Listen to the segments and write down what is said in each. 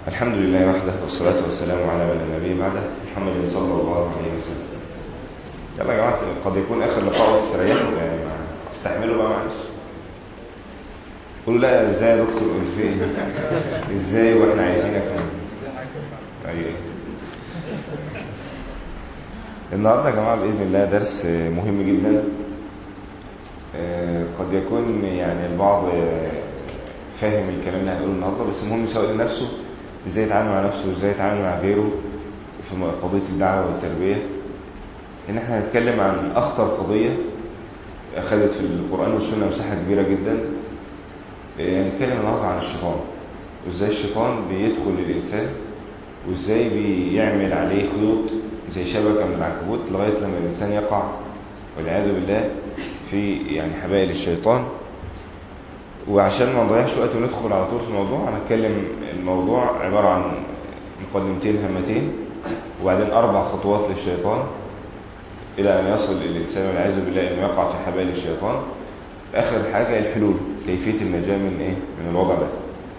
الحمد لله وحده والصلاة والسلام على من لا نبي بعده محمد صلى الله عليه وسلم. يلا يا جماعة، قد يكون آخر لقاء وتستريحوا يعني استحملوا بقى معلش. قولوا لا ازاي يا دكتور فين ازاي واحنا عايزينك. ايوه النهارده يا جماعة بإذن الله درس مهم جدا. قد يكون يعني البعض فاهم الكلام اللي هنقوله النهارده، بس مهم سواء لنفسه ازاي يتعامل مع نفسه وازاي يتعامل مع غيره في قضية الدعوة والتربية. ان احنا هنتكلم عن اخطر قضية اخذت في القرآن والسنة مساحة كبيرة جدا. هنتكلم النهارده عن الشيطان، وازاي الشيطان بيدخل للإنسان وازاي بيعمل عليه خيوط زي شبكة من العنكبوت لغاية لما الإنسان يقع والعياذ بالله في يعني حبائل الشيطان. وعشان ما نضيعش وقت وندخل على طول في الموضوع، هنتكلم الموضوع عبارة عن مقدمتين هامتين وبعدين 4 خطوات للشيطان إلى أن يصل الإنسان والعياذ بالله أنه يقع في حبائل الشيطان. آخر حاجة الحلول، كيفية النجاة من الوضع ده.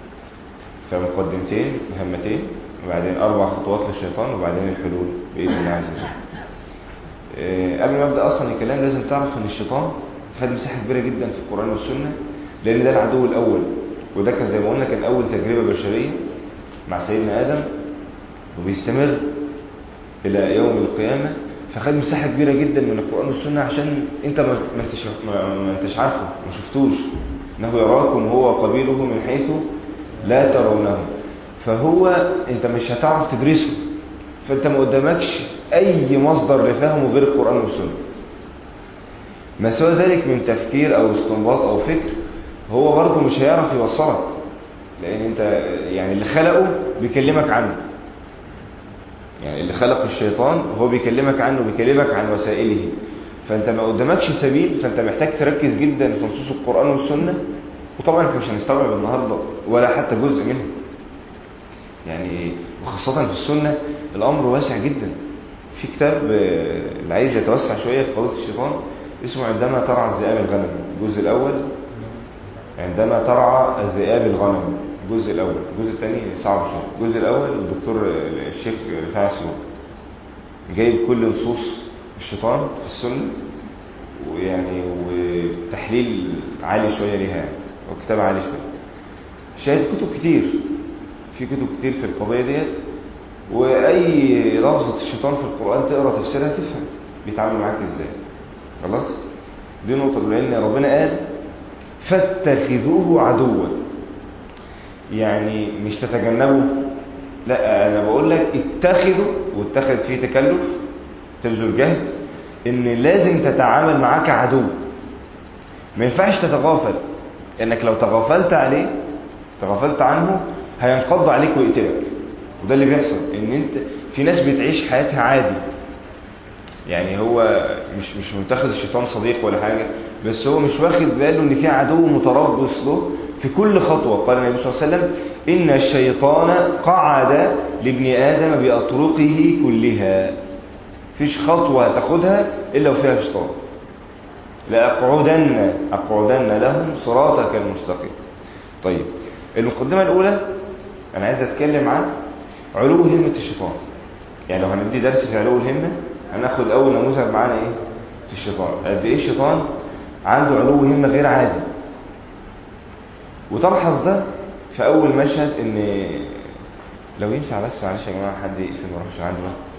فمقدمتين هامتين وبعدين 4 خطوات للشيطان وبعدين الحلول بإذن الله عز وجل. قبل ما أبدأ أصلا الكلام لازم تعرف أن الشيطان خد مساحة كبيرة جدا في القرآن والسنة، لأن ده العدو الأول، وده كان زي ما قلنا كان أول تجربة بشرية مع سيدنا آدم وبيستمر إلى يوم القيامة. فخد مساحة كبيرة جدا من القرآن والسنة عشان أنت ما انتش عارفه، ما شفتوش. إنه يراكم هو وقبيله من حيث لا ترونه. فهو أنت مش هتعرف تدرسه، فأنت ما قدامكش أي مصدر لفهمه غير القرآن والسنة. ما سوى ذلك من تفكير أو استنباط أو فكر هو برضه مش هيعرف يوصلك، لأن أنت يعني اللي خلقه بيكلمك عنه. يعني اللي خلق الشيطان هو بيكلمك عنه، بيكلمك عن وسائله. فأنت ما قدامكش سبيل، فأنت محتاج تركز جدا في نصوص القرآن والسنة. وطبعا احنا مش هنستوعب النهاردة ولا حتى جزء منها يعني، وخاصة في السنة الأمر واسع جدا. في كتاب اللي عايز يتوسع شوية في قضية الشيطان اسمه عندما ترعى الذئاب الغنم، الجزء الأول. عندما ترعى الذئاب الغنم الجزء الأول. الجزء الثاني صعب شوية. الجزء الأول الدكتور الشيخ رفاعي سلوك جايب كل نصوص الشيطان في السنة، ويعني وتحليل عالي شوية ليها يعني، وكتاب عالي شوية. شاهد كتب كتير، في كتب كتير في القضية ديت، وأي لفظة الشيطان في القرآن تقرأ تفسيرها تفهم بيتعامل معاك ازاي. خلاص دي نقطة، لأن ربنا قال فاتخذوه عدوا، يعني مش تتجنبوا، لا أنا بقول لك اتخذوا، واتخذ فيه تكلف تبذل جهد، إن لازم تتعامل معاك عدو. ما ينفعش تتغافل، إنك لو تغافلت عليه تغافلت عنه هينقض عليك ويقتلك. وده اللي بيحصل، إن أنت في ناس بتعيش حياتها عادي، يعني هو مش متخذ الشيطان صديق ولا حاجة، بس هو مش واخد باله ان في عدو متربص له في كل خطوة. قال النبي صلى الله عليه وسلم إن الشيطان قعد لابن آدم بأطرقه كلها، فيش خطوة تاخدها إلا وفيها شيطان. لأقعدن لهم صراطك المستقيم. طيب المقدمة الأولى أنا عايز أتكلم عن علو همة الشيطان. يعني لو هندي درس في علو الهمة هناخد أول نموذج معانا إيه في الشيطان، قد إيه الشيطان عنده علو همة غير عادي. وتلحظ ده في أول مشهد، إن لو ينفع بس معلش يا جماعة حد يقفل مروحش عندي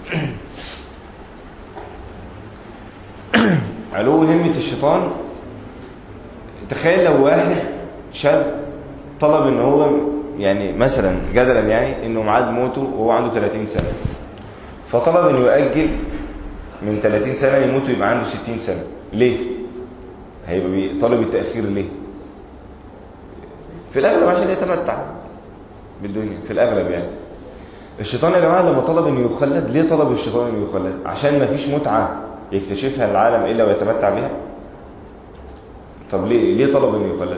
علو همة الشيطان. تخيل لو واحد شاب طلب إن هو يعني مثلا جدلا يعني إنه معاد موته وهو عنده 30 سنة، فطلب إنه يؤجل من 30 سنة يموت ويبقى عنده 60 سنة. ليه؟ هيبقى طالب التأخير ليه؟ في الأغلب عشان يتمتع بالدنيا في الأغلب يعني. الشيطان يا جماعة لما طلب إنه يخلد، ليه طلب الشيطان إنه يخلد؟ عشان ما فيش متعة يكتشفها العالم إلا ويتمتع بها. طب ليه طلب إنه يخلد؟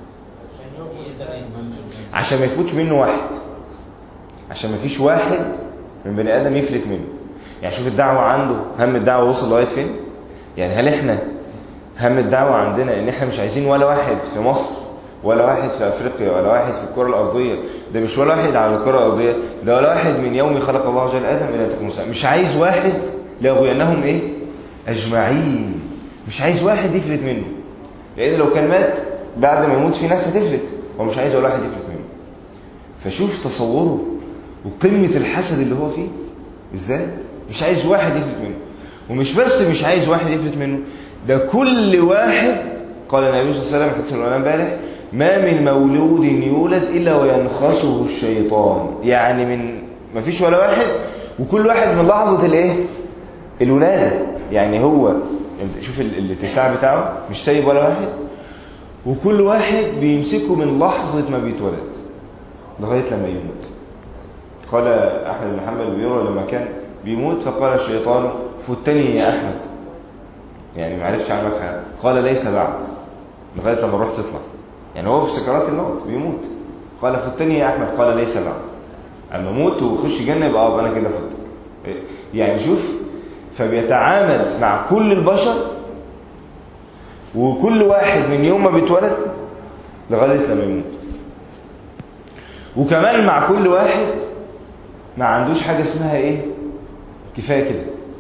عشان ما يفوتش منه واحد، عشان ما فيش واحد من بني آدم يفلت منه. يعني شوف الدعوة عنده، هم الدعوة وصل لغاية فين. يعني هل احنا هم الدعوة عندنا ان احنا مش عايزين ولا واحد في مصر ولا واحد في أفريقيا، ولا واحد في الكرة الأرضية، ده مش ولا واحد على الكرة الأرضية، ده ولا واحد من يوم خلق الله جل آدم إلى تكون موسى. مش عايز واحد ليغوينهم إيه؟ أجمعين. مش عايز واحد يفلت منه، لأن لو كان مات بعد ما يموت في ناس هتفلت، هو مش عايز ولا واحد يفلت منه. فشوف تصوره وقمة الحسد اللي هو فيه إزاي؟ مش عايز واحد يفلت منه. ومش بس مش عايز واحد يفلت منه، ده كل واحد، قال النبي صلى الله عليه وسلم حديث العلماء امبارح: ما من مولود يولد إلا وينخسه الشيطان. يعني ما فيش ولا واحد، وكل واحد من لحظة الايه؟ الولادة. يعني هو شوف الاتساع بتاعه، مش سايب ولا واحد، وكل واحد بيمسكه من لحظة ما بيتولد لغاية لما يموت. قال أحمد بن حنبل بيروى لما كان بيموت فقال الشيطان: فتني يا أحمد، يعني ما عرفش عنك حاجة. قال: ليس بعد، لغاية لما الروح تطلع. يعني هو في سكرات الموت بيموت. قال: فتني يا أحمد. قال: ليس بعد، أما موت وخش جنة يبقى أنا كده فت. يعني شوف، فبيتعامل مع كل البشر، وكل واحد من يوم ما بيتولد لغاية لما يموت. وكمان مع كل واحد ما عندوش حاجة اسمها ايه؟ كفاية كده.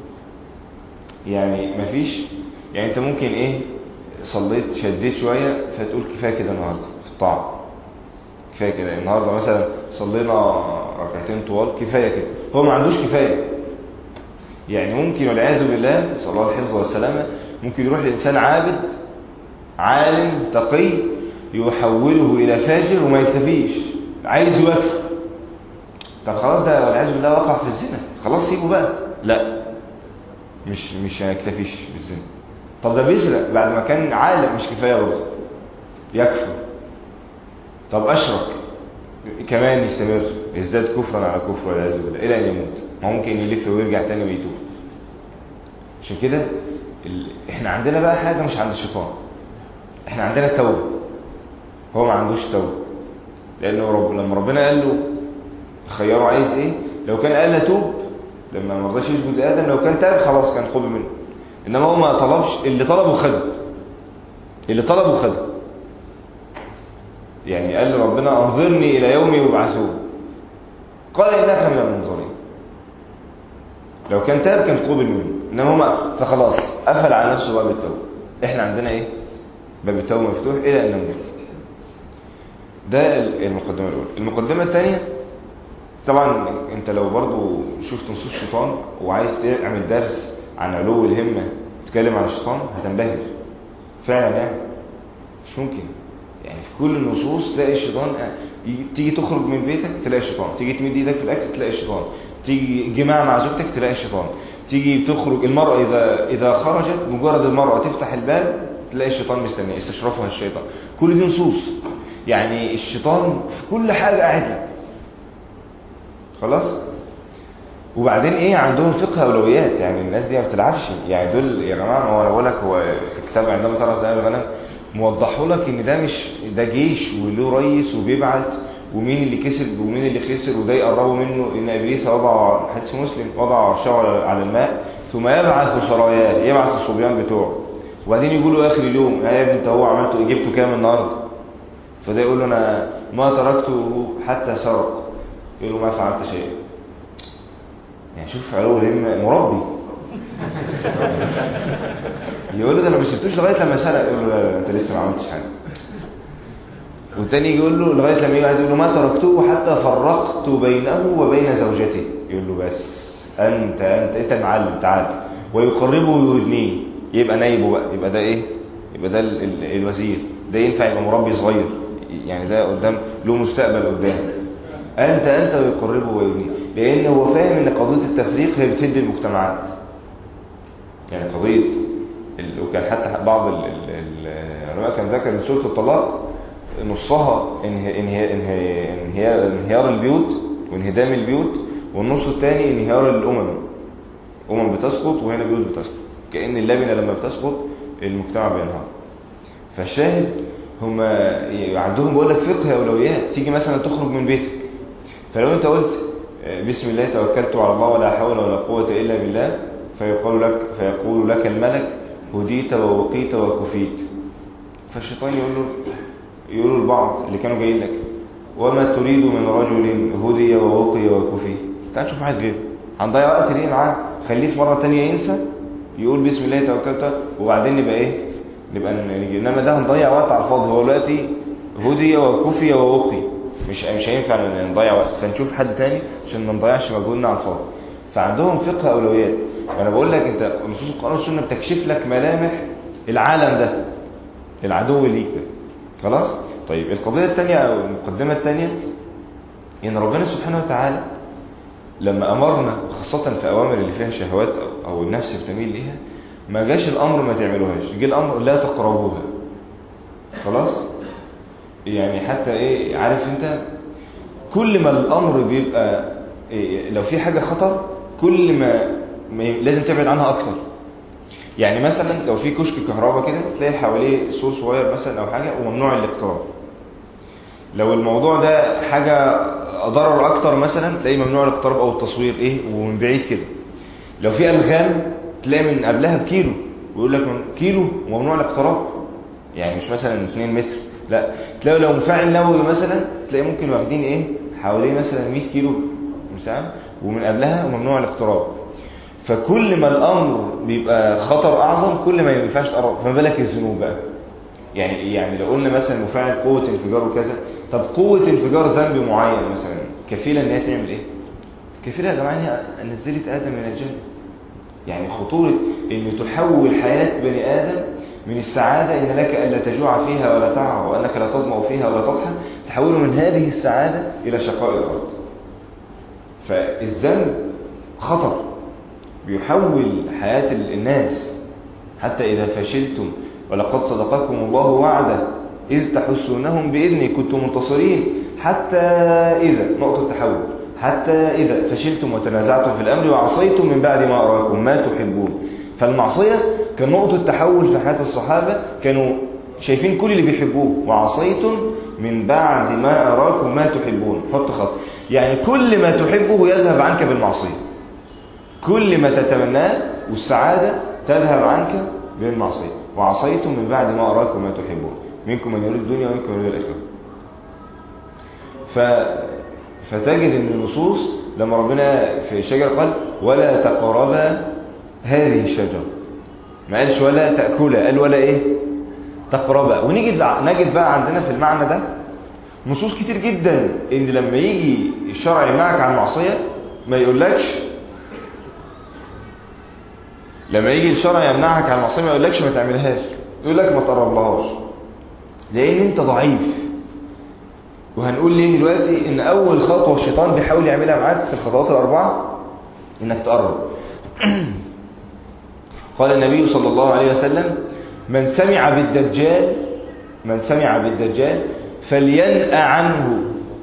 يعني مفيش، يعني انت ممكن ايه؟ صليت شديت شوية فتقول كفاية كده النهاردة في الطاعة، كفاية كده النهاردة مثلا صلينا ركعتين طوال، كفاية كده. هو ما عندوش كفاية. يعني ممكن والعياذ بالله، صلى الله الحفظ والسلامة، ممكن يروح لإنسان عابد عالم تقي يحوله إلى فاجر وما يكتفيش، عايز يوقف. طب خلاص ده والعياذ بالله وقع في الزنا، خلاص سيبه بقى. لا، مش هيكتفيش بالزنا. طب ده بيسرق بعد ما كان عالم، مش كفاية برضه، يكفر. طب أشرك كمان، يستمر، يزداد كفرا على كفر والعياذ بالله إلى أن يموت. ممكن يلف ويرجع تاني ويتوب. عشان كده احنا عندنا بقى حاجة مش عند الشيطان، احنا عندنا التوبة. هو ما عندوش توبة، لأنه لما ربنا قال له خيره عايز ايه، لو كان قال له توب لما ما رضاش يسجد لآدم، لو كان تاب خلاص كان قبل منه. إنما هو ما طلبش، اللي طلبه خده، اللي طلبه خده. يعني قال له ربنا: انظرني إلى يوم يبعثون، قال: إنك من المنظرين. لو كان تاب كان قبل منه، إنما هو فخلاص قفل على نفسه باب التوبة. احنا عندنا ايه؟ باب التوبة مفتوح إلى أن نموت. ده المقدمة الأولى. المقدمة الثانية، طبعا انت لو برضو شفت نصوص الشيطان وعايز تعمل درس عن علو الهمة تتكلم عن الشيطان هتنبهر فعلا. يعني مش ممكن، يعني في كل النصوص تلاقي الشيطان. تيجي تخرج من بيتك تلاقي الشيطان، تيجي تمد ايدك في الاكل تلاقي الشيطان، تيجي جماع مع زوجتك تلاقي الشيطان، تيجي تخرج المرأة اذا خرجت مجرد المرأة تفتح الباب تلاقي الشيطان مستني، استشرفها الشيطان. كل دي نصوص. يعني الشيطان في كل حاجة قاعد لك خلاص. وبعدين ايه؟ عندهم فقه اولويات. يعني الناس دي ما بتلعبش. يعني دول يا جماعه، هو انا بقول لك، هو في الكتاب عندما ترى زي الغنم موضحوا لك ان ده مش ده جيش وله رئيس وبيبعت، ومين اللي كسب ومين اللي خسر، وده يقربوا منه. ان ابليس وضع، حديث مسلم، وضع عرشه على الماء ثم يبعث سراياه، يبعث الصبيان بتوعه، وبعدين يقولوا اخر اليوم: يا ابني انت هو عملته جبته كام النهارده؟ فده يقول له: انا ما تركته حتى سرق. يقول له: ما فعلت شيء. يعني شوف علو الهمة، مربي. يقول له: ده انا ما سبتوش لغايه لما سرق. يقول له: لا انت لسه ما عملتش حاجه. والتاني يقول له لغايه لما يجي واحد يقول له: ما تركته حتى فرقت بينه وبين زوجته. يقول له: بس انت المعلم، تعال. ويقربه ويدنيه، يبقى نايبه بقى، يبقى ده ايه؟ يبقى ده الوزير. ده ينفع يبقى مربي صغير، يعني ده قدام له مستقبل قدام. انت ويقربه ويدنيه، لأنه هو فاهم أن قضية التفريق هي بتفيد المجتمعات. يعني قضية وكان حتى بعض العلماء كان ذكر أن سورة الطلاق نصها انهيار البيوت وانهدام البيوت، والنص الثاني انهيار الأمم. بتسقط وهنا بيوت بتسقط، كأن اللبنة لما بتسقط المجتمع بينهار. فالشاهد هم عندهم بقول لك فقه أولويات. تيجي مثلا تخرج من بيتك، فلو انت قلت بسم الله توكلت على الله ولا حول ولا قوة إلا بالله، فيقول لك الملك: هديت ووقيت وكفيت. فالشيطان يقول له: يقولوا البعض اللي كانوا جايين لك وما تريد من رجل هدي ووقي وكفي، تعال نشوف واحد غيره، هنضيع وقت ليه معاه؟ خليه في مرة تانية ينسى يقول بسم الله توكلت وبعدين نبقى ايه، نبقى نيجي. انما ده هنضيع وقت على الفاضي. هو دلوقتي هدي وكفي ووقي، مش هينفع نضيع وقت، فنشوف حد تاني عشان ما نضيعش مجهودنا على الفاضي. فعندهم فقه اولويات. وانا بقول لك انت نصوص القرآن والسنة بتكشف لك ملامح العالم ده، العدو ليك ده. خلاص. طيب القضية الثانية او المقدمة الثانية ان ربنا سبحانه وتعالى لما امرنا خاصة في اوامر اللي فيها شهوات او النفس بتميل ليها، ما جاش الامر ما تعملوهاش، جه الامر لا تقربوها. خلاص. يعني حتى ايه، عارف انت كل ما الامر بيبقى إيه، لو في حاجة خطر كل ما لازم تبعد عنها اكتر. يعني مثلا لو في كشك كهرباء كده تلاقي حواليه سور صغير مثلا او حاجة وممنوع الاقتراب. لو الموضوع ده حاجة ضرر اكتر مثلا تلاقي ممنوع الاقتراب او التصوير ايه ومن بعيد كده. لو في الغام تلاقي من قبلها بكيلو ويقول لك من كيلو وممنوع الاقتراب، يعني مش مثلا 2 متر، لا تلاقي لو مفاعل نووي مثلا تلاقي ممكن واخدين ايه حواليه مثلا 100 كيلو مساحه ومن قبلها ممنوع الاقتراب. فكل ما الامر بيبقى خطر اعظم كل ما ينفعش تقرب، فما بالك الذنوب بقى. يعني لو قلنا مثلا مفاعل قوه انفجار وكذا، طب قوه انفجار ذنب معين مثلا كفيله ان هي تعمل ايه؟ كفيله يا جماعه ان نزلت ادم من الجنه. يعني خطوره ان تحول حياه بني ادم من السعاده ان لك الا تجوع فيها ولا تعرى وانك لا تظمأ فيها ولا تضحى، تحوله من هذه السعاده الى شقاء الارض. فالذنب خطر بيحول حياة الناس. حتى إذا فشلتم ولقد صدقكم الله وعده إذ تحسونهم بإذنه كنتم منتصرين حتى إذا نقطة تحول حتى إذا فشلتم وتنازعتم في الأمر وعصيتم من بعد ما أراكم ما تحبون. فالمعصية كان نقطة تحول في حياة الصحابة، كانوا شايفين كل اللي بيحبوه وعصيتم من بعد ما أراكم ما تحبون. حط خط، يعني كل ما تحبه يذهب عنك بالمعصية، كل ما تتمناه والسعادة تذهب عنك بالمعصية. وعصيتم من بعد ما أراكم ما تحبون منكم من يريد الدنيا ومنكم من يريد الآخرة. فتجد ان النصوص لما ربنا في الشجرة قال ولا تقربا هذه الشجرة، ما قالش ولا تأكلها، قال ولا ايه تقربا. نجد بقى عندنا في المعنى ده نصوص كتير جدا ان لما يجي الشرع يمنعك عن المعصية ما يقولكش، لما يجي الشرع يمنعك عن المعصية ما يقولكش ما تعملهاش، يقول لك ما تقربلهاش لان انت ضعيف. وهنقول ليه دلوقتي ان اول خطوة الشيطان بيحاول يعملها معاك في الخطوات الاربعة انك تقرب. قال النبي صلى الله عليه وسلم من سمع بالدجال فلينأ عنه.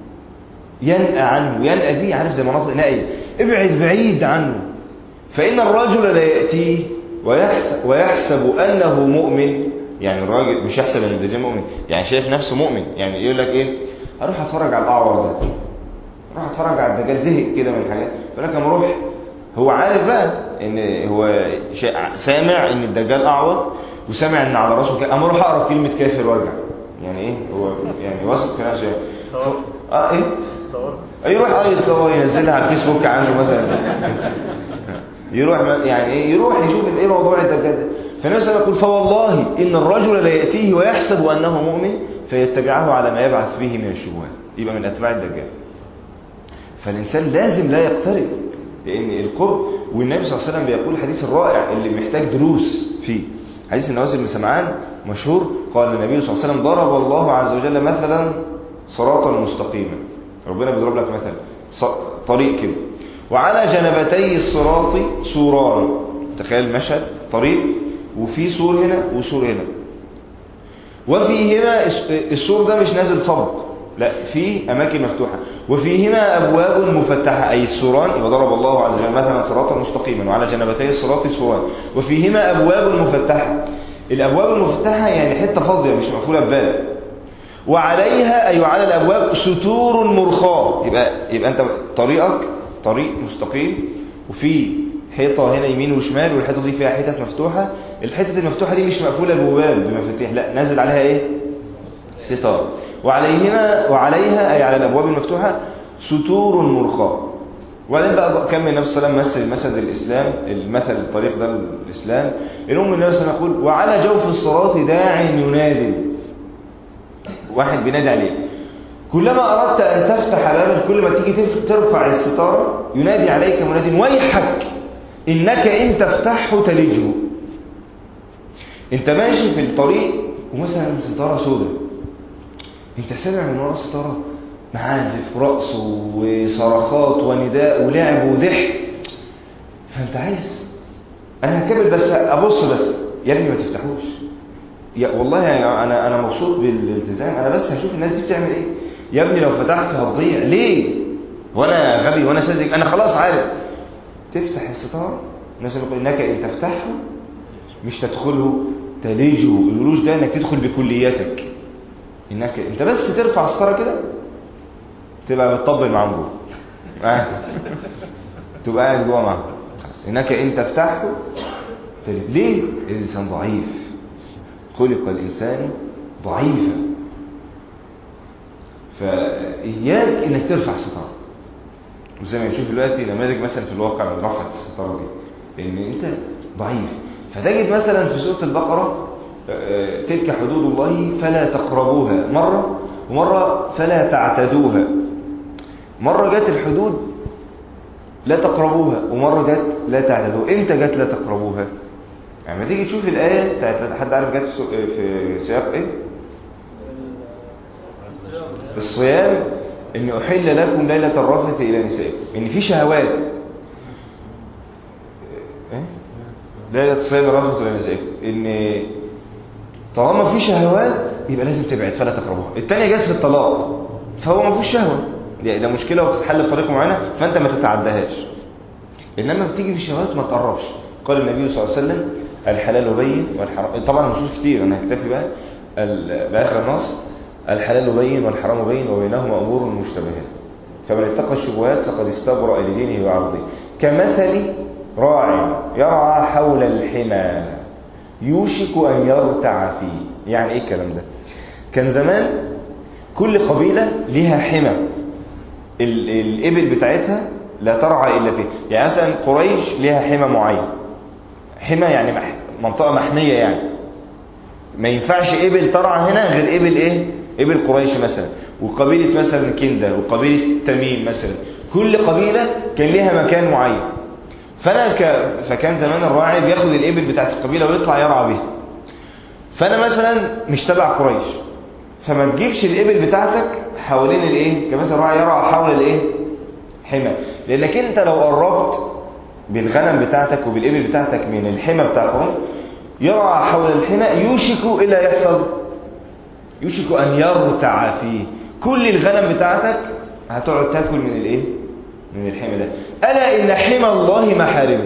ينأ دي عارف زي مناطق نائية، ابعد بعيد عنه. فإن الرجل لا يأتيه ويحسب أنه مؤمن، يعني الراجل مش يحسب أن الدجال مؤمن، يعني شايف نفسه مؤمن، يعني يقول لك إيه هروح أتفرج على الأعور ده، روح أتفرج على الدجال، زهق كده من الحاجات، يقول لك أنا روح. هو عارف بقى إن هو سامع إن الدجال أعور وسامع إن على راسه أما أروح أقرأ كلمة كافر وارجع، يعني إيه هو يعني واثق في نفسه. إيه يروح يتصور ينزلها على الفيسبوك عنده مثلا يروح يعني ايه يروح يشوف ايه موضوع الدجال ده. فالنبي صلى الله عليه وسلم يقول فوالله ان الرجل لا ياتيه ويحسب انه مؤمن فيتبعه على ما يبعث به من الشبهات، يبقى من اتباع الدجال. فالانسان لازم لا يقترب لان القرب. والنبي صلى الله عليه وسلم بيقول الحديث الرائع اللي محتاج دروس فيه، حديث النواس بن سمعان مشهور، قال النبي صلى الله عليه وسلم ضرب الله عز وجل مثلا صراطا مستقيما. ربنا بيضرب لك مثلا طريق كده وعلى جنبتي الصراط سوران. تخيل مشهد طريق وفي سور هنا وسور هنا، وفيهما السور ده مش نازل صبق، لا في اماكن مفتوحه، وفيهما ابواب مفتحه، اي السوران. يبقى ضرب الله عز وجل مثلا صراطا مستقيما وعلى جنبتي الصراط سوران وفيهما ابواب مفتحه. الابواب المفتحه يعني حته فاضيه مش مقفوله بباب، وعليها اي على الابواب ستور مرخاه. يبقى انت طريقك طريق مستقيم وفي حيطه هنا يمين وشمال، والحيطه دي فيها حتت مفتوحه. الحتت المفتوحه دي مش مقفوله بباب بمفاتيح، لا نازل عليها ايه ستار، وعليها أي على الأبواب المفتوحة ستور مرخاة. وبعدين بقى كمل النبي صلى الله عليه وسلم مثل الإسلام، المثل الطريق ده الإسلام، النبي صلى الله عليه وسلم يقول وعلى جوف الصراط داع ينادي، واحد بينادي عليه، كلما أردت أن تفتح بابا، كل ما تيجي ترفع الستارة ينادي عليك مناد ويحك إنك إن تفتحه تلجه. أنت ماشي في الطريق ومثلا ستارة سوداء، أنت سامع من وراء ستارة معازف رقص وصرخات ونداء ولعب وضحك، فأنت عايز أنا هكمل بس أبص بس، يا ابني ما تفتحوش، يا والله أنا مبسوط بالالتزام، أنا بس هشوف الناس دي بتعمل إيه. يا ابني لو فتحت هتضيع ليه؟ وأنا غبي وأنا ساذج، أنا خلاص عارف. تفتح الستار، الناس يقول إنك إن تفتحه مش تدخله تليجه، الولوج ده إنك تدخل بكلياتك، إنك أنت بس ترفع الستارة كده تبقى بتطبل معاهم جوه، تبقى قاعد جوه معاهم خلاص. إنك إن تفتحه ليه؟ الإنسان ضعيف، خلق الإنسان ضعيفا، فإياك إنك ترفع الستارة. وزي ما نشوف دلوقتي نماذج مثلا في الواقع من رفعة الستارة دي، لأن أنت ضعيف. فتجد مثلا في سورة البقرة تلك حدود الله فلا تقربوها مرة، ومرة فلا تعتدوها. مرة جت الحدود لا تقربوها، ومرة جت لا تعتدوها. امتى جت لا تقربوها؟ يعني ما تيجي تشوف الآية بتاعت حد عارف جت في سياق ايه؟ الصيام، ان احل لكم ليلة الرفث الى نسائكم، ان في شهوات، ليلة الصيام الرفث الى نسائكم، ان طالما في شهوات يبقى لازم تبعد فلا تقربوها. الثانية جت في الطلاق، فهو ما فيش شهوة، ده مشكلة وبتتحل بطريقة معينة فانت ما تتعدهاش، انما بتيجي في الشهوات ما تقربش. قال النبي صلى الله عليه وسلم الحلال بين والحرام، طبعا نصوص كتير انا هكتفي بقى باخر النص، الحلال بين والحرام بين وبينهما امور مشتبهات، فمن اتقى الشبهات فقد استبرأ لدينه وعرضه. كمثل راع يرعى حول الحمى يوشك ان يرتع فيه. يعني ايه الكلام ده؟ كان زمان كل قبيلة ليها حمى، الابل بتاعتها لا ترعى الا فيه. يعني مثلا قريش ليها حمى معين، حمى يعني منطقة محمية، يعني ما ينفعش ابل ترعى هنا غير ابل ايه؟ ابل قريش مثلا، وقبيلة مثلا كندة، وقبيلة تميم مثلا، كل قبيلة كان ليها مكان معين. فكان زمان الراعي بياخد الابل بتاعت القبيلة ويطلع يرعى بيها. فانا مثلا مش تبع قريش، فما تجيبش الابل بتاعتك حوالين الايه؟ كمثلا راعي يرعى حول الايه؟ حمى، لانك انت لو قربت بالغنم بتاعتك وبالابل بتاعتك من الحمى بتاع قريش يرعى حول الحمى يوشك إلا يحصل، يوشك أن يرتع فيه. كل الغنم بتاعتك هتقعد تاكل من الايه؟ من الحمى ده. ألا إن حمى الله محارمه،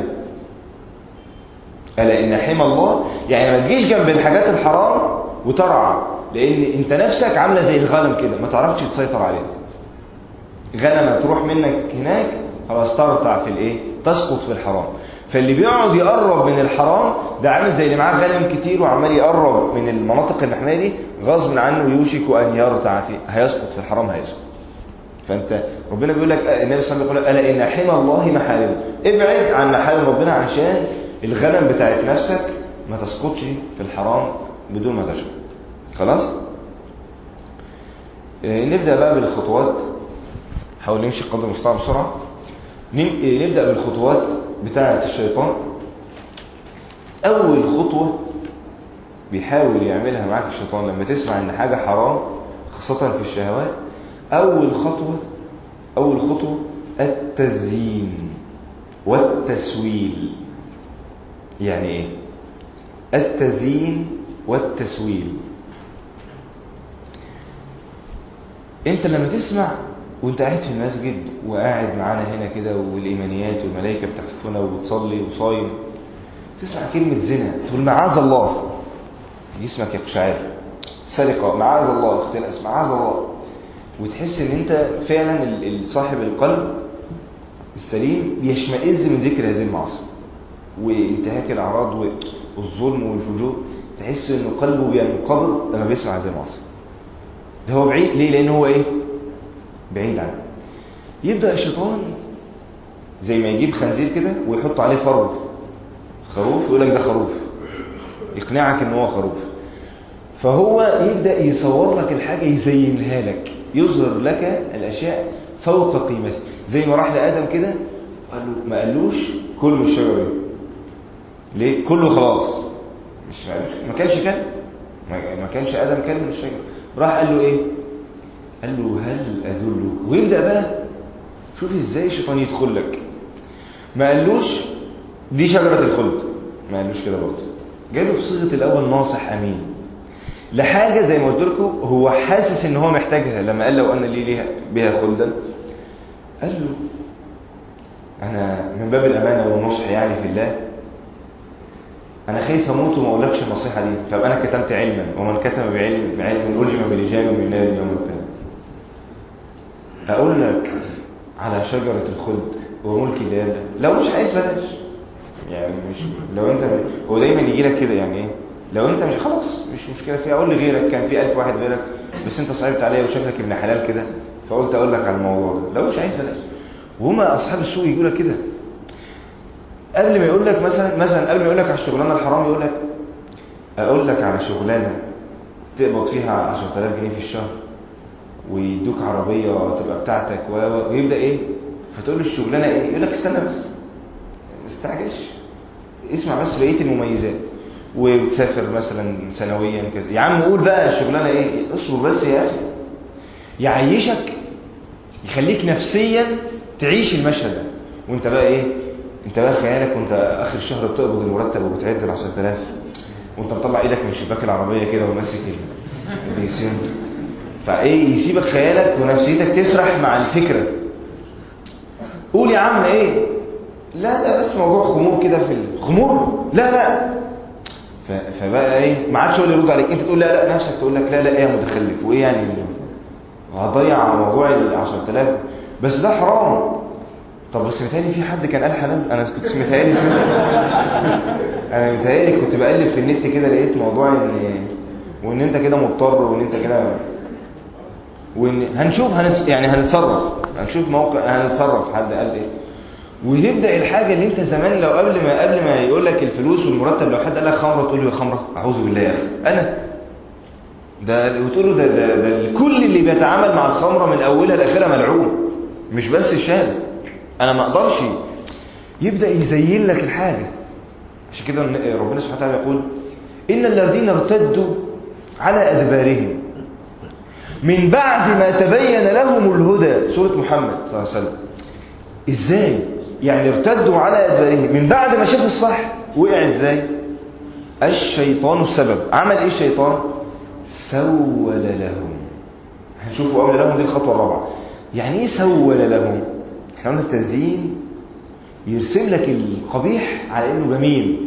ألا إن حمى الله يعني ما تجيش جنب الحاجات الحرام وترعى، لأن أنت نفسك عاملة زي الغنم كده ما تعرفش تسيطر عليها. غنمة تروح منك هناك خلاص ترتع في الايه؟ تسقط في الحرام. فاللي بيقعد يقرب من الحرام ده عامل زي اللي معاه غنم كتير وعمال يقرب من المناطق المحمية دي، غصب عنه يوشك ان يرتع فيه، هيسقط في الحرام، هيسقط. فانت ربنا بيقول لك، النبي صلى الله عليه وسلم يقول لك الا ان حمى الله محارمه، ابعد عن محارم ربنا عشان الغنم بتاعت نفسك ما تسقطش في الحرام بدون ما تشعر. خلاص؟ نبدا بقى بالخطوات، حاول نمشي قدر المستطاع بسرعه. نبدا بالخطوات بتاعه الشيطان. اول خطوه بيحاول يعملها معاك الشيطان لما تسمع ان حاجه حرام خاصه في الشهوات، اول خطوه التزيين والتسويل. يعني ايه التزيين والتسويل؟ انت لما تسمع وانت قاعد في المسجد وقاعد معانا هنا كده والايمانيات والملائكه بتحفنا وبتصلي وصايم، تسمع كلمه زنا تقول معاذ الله، جسمك يقشعر، سرقه معاذ الله، اختلاس معاذ الله، وتحس ان انت فعلا صاحب القلب السليم بيشمئز من ذكر هذه المعاصي وانتهاك الاعراض والظلم والفجور، تحس ان قلبه بينقبض لما بيسمع هذه المعاصي. ده هو بعيد ليه؟ لان هو ايه؟ بعيد عنه. يبدا الشيطان زي ما يجيب خنزير كده ويحط عليه فرو خروف ويقول لك ده خروف، يقنعك ان هو خروف. فهو يبدا يصور لك الحاجه، يزينها لك، يظهر لك الاشياء فوق قيمتها. زي ما راح لادم كده قال له، ما قالوش كل من الشجره دي ليه؟ كله خلاص مش ما كانش كان ما كانش ادم كان من الشجره. راح قال له ايه؟ قال له هل ادله؟ ويبدا بقى شوف ازاي الشيطان يدخل لك. ما قالوش دي شجره الخلد، ما قالوش كده برضه، جاله في صيغه الاول ناصح امين لحاجه زي ما قلت لكم هو حاسس ان هو محتاجها. لما قال لو ان لي بها خلدا، قال له انا من باب الامانه والنصح يعني في الله، انا خايف اموت وما اقولكش النصيحه دي، فابقى انا كتمت علما، ومن كتم بعلم الجم بلجام من نار يوم القيامه. اقول لك على شجره الخلد وملك لا يبلى؟ لو مش عايز بلاش يعني. مش لو انت هو دايما يجي لك كده يعني ايه، لو انت مش خلاص مش مشكله فيها، اقول لغيرك، كان في 1000 واحد غيرك بس انت صعبت عليا وشكلك ابن حلال كده فقلت اقول لك على الموضوع ده. لو مش عايز بلاش. وهما اصحاب السوق يقول لك كده قبل ما يقول لك مثلا قبل ما يقول لك على الشغلانه الحرام، يقول لك اقول لك على شغلانه تقبض فيها 10000 جنيه في الشهر ويدوك عربيه تبقى بتاعتك ويبدا ايه، فتقول له الشغلانه ايه؟ يقول لك استنى بس ما تستعجلش، اسمع بس بقيه المميزات، وبتسافر مثلا سنويا كذا. يا عم قول بقى الشغلانه ايه، اصبر بس يا اخي. يعيشك، يخليك نفسيا تعيش المشهد ده. وانت بقى ايه، انت بقى خيالك وانت اخر الشهر بتقبض المرتب وبتعد ال 10000 وانت مطلع ايدك من شباك العربيه كده وماسك البيسين، فايه يسيبك خيالك ونفسيتك تسرح مع الفكره. قول يا عم ايه، لا ده بس موضوع خمور كده في الخمور، لا فبقى ايه، ما عادش هو اللي يرد عليك، انت تقول لا نفسك تقول لك لا ايه يا متخلف، وايه يعني هضيع على موضوع ال 10000 بس ده حرام. طب بس متهيألي في حد كان قال حلال، انا كنت متهيألي انا متهيألي كنت بقلب في النت كده لقيت موضوع وان انت كده مضطر وان انت كده، وان هنشوف يعني هنشوف موقع هنتصرف حد قال ايه. وتبدا الحاجه اللي انت زمان لو قبل ما يقول لك الفلوس والمرتب، لو حد قال لك خمره تقول له يا خمره اعوذ بالله يا اخي انا ده، وتقول له ده كل اللي بيتعامل مع الخمره من اولها لاخرها ملعون، مش بس الشاب، انا ما اقدرش. يبدا يزين لك الحاجه. عشان كده ربنا سبحانه وتعالى يقول ان الذين ارتدوا على ادبارهم من بعد ما تبين لهم الهدى، سوره محمد صلى الله عليه وسلم. ازاي يعني ارتدوا على ادبارهم من بعد ما شافوا الصح؟ وقع ازاي؟ الشيطان السبب. عمل ايه الشيطان؟ سول لهم. هنشوفوا قبل لهم دي الخطوه الرابعه. يعني ايه سول لهم؟ احنا قلنا التزيين يرسم لك القبيح على انه جميل،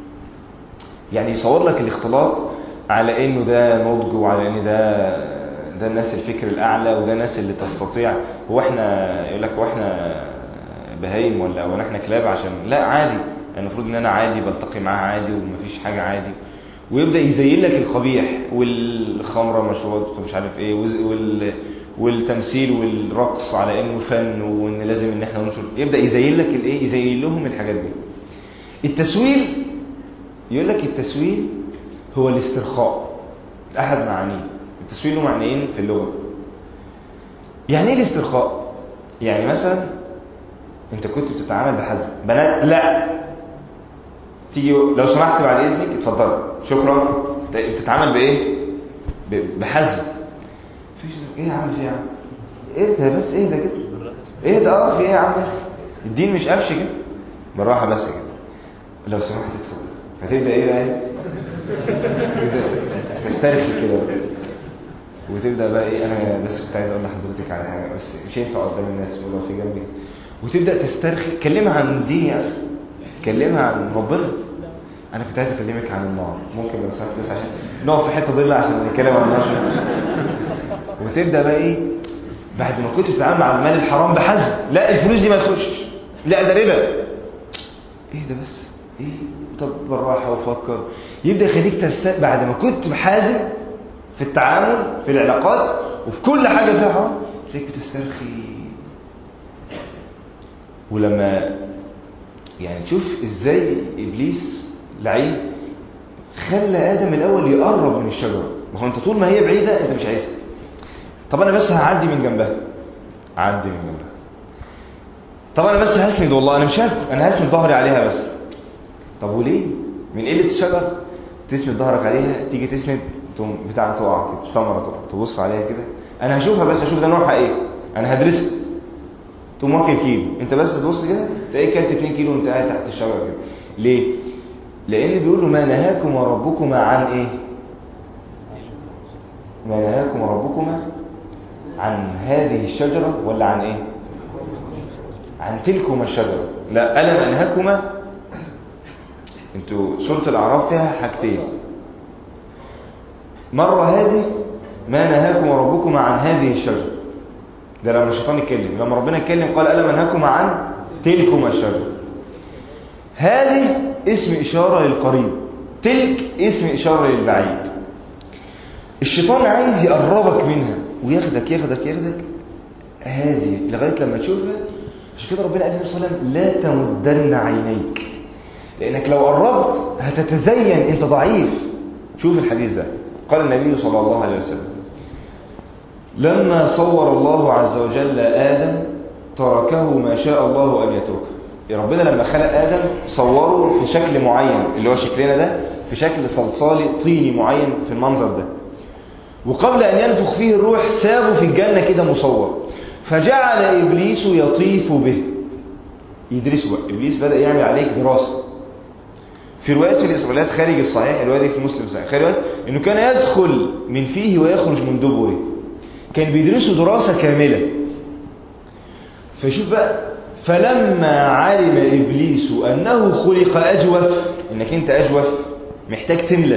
يعني يصور لك الاختلاط على انه ده نضج، وعلى ان ده الناس الفكر الاعلى، وده الناس اللي تستطيع. هو احنا يقول لك هو احنا بهايم ولا احنا كلاب؟ عشان لا، عادي، المفروض ان انا عادي بلتقي معاه عادي ومفيش حاجه عادي. ويبدا يزين لك القبيح والخمره مشروبات ومش عارف ايه والتمثيل والرقص على انه فن وان لازم ان احنا ننشر. يبدا يزين لك الايه، يزين لهم الحاجات دي. التسويل، يقول لك التسويل هو الاسترخاء. احد معانيه التسويل له معنيين في اللغه. يعني ايه الاسترخاء؟ يعني مثلا انت كنت بتتعامل بحزم، بنات لا تيجي لو سمحت بعد اذنك اتفضل شكرا، بتتعامل بايه؟ بحزم. ايه يا عم، في يا عم ايه ده؟ بس ايه ده كده، ايه ده؟ في ايه يا عم؟ الدين مش قفش كده، بالراحه بس كده، لو سمحت اتفضل. هتبدا ايه بقى؟ تسترخي كده وتبدا بقى ايه، انا بس كنت عايز اقول لحضرتك على حاجه بس مش هينفع قدام الناس ولو في جنبي، وتبدا تسترخي. كلمها عن الدين يا اخي، كلمها عن ربنا. انا كنت عايز اكلمك عن النار، ممكن لو سمحت بس عشان نقف في حته ضله عشان نتكلم عن النار. وتبدا بقى ايه، بعد ما كنت بتتعامل مع المال الحرام بحزم، لا الفلوس دي ما تخشش، لا ده ربا، ايه ده بس ايه، طب بالراحه وفكر. يبدا يخليك بعد ما كنت محازم في التعامل في العلاقات، وفي كل حاجة فيها حرام تلاقيك بتسترخي. ولما يعني تشوف ازاي ابليس لعين خلى ادم الاول يقرب من الشجره. ما هو انت طول ما هي بعيده انت مش عايزها. طب انا بس هعدي من جنبها، اعدي من جنبها. طب انا بس هسند، والله انا مش هاكل، انا هسند ظهري عليها بس. طب وليه؟ من قله الشجر تسند ظهرك عليها، تيجي تسند تقوم بتاعها تقع كده، ثمره تقع، تبص عليها كده انا هشوفها بس اشوف ده نوعها ايه، انا هدرسها. تقوم واكل كيلو، انت بس تبص كده تلاقيك كلت 2 كيلو وانت قاعد تحت الشجره كده. ليه؟ لان بيقولوا ما نهاكم ربكما عن ايه؟ ما نهاكم ربكما عن هذه الشجره ولا عن ايه؟ عن تلكما الشجره. لا، ألم أنهاكما. انتوا سورة الأعراف فيها حاجتين. مرة هذه ما نهاكم ربكما عن هذه الشجرة، ده لما الشيطان يتكلم. لما ربنا يتكلم قال ألم أنهاكما عن تلكما الشجرة. هذه اسم إشارة للقريب، تلك اسم إشارة للبعيد. الشيطان عايز يقربك منها وياخدك ياخدك ياخدك هذه لغاية لما تشوفها. عشان كده ربنا قال عليه الصلاة والسلام لا تمدن عينيك، لأنك لو قربت هتتزين، أنت ضعيف. شوف الحديث ده، قال النبي صلى الله عليه وسلم لما صور الله عز وجل آدم تركه ما شاء الله أن يتركه. ربنا لما خلق آدم صوره في شكل معين، اللي هو شكلنا ده، في شكل صلصالي طيني معين في المنظر ده، وقبل أن ينفخ فيه الروح سابه في الجنة كده مصور. فجعل إبليس يطيف به، يدرسه بقى. إبليس بدأ يعمل عليك دراسة. في روايات في الإسرائيليات خارج الصحيح، الرواية دي في مسلم صحيح، خارج إنه كان يدخل من فيه ويخرج من دبره، كان بيدرسه دراسة كاملة. فشوف بقى، فلما علم إبليس أنه خلق أجوف، إنك أنت أجوف محتاج تملى،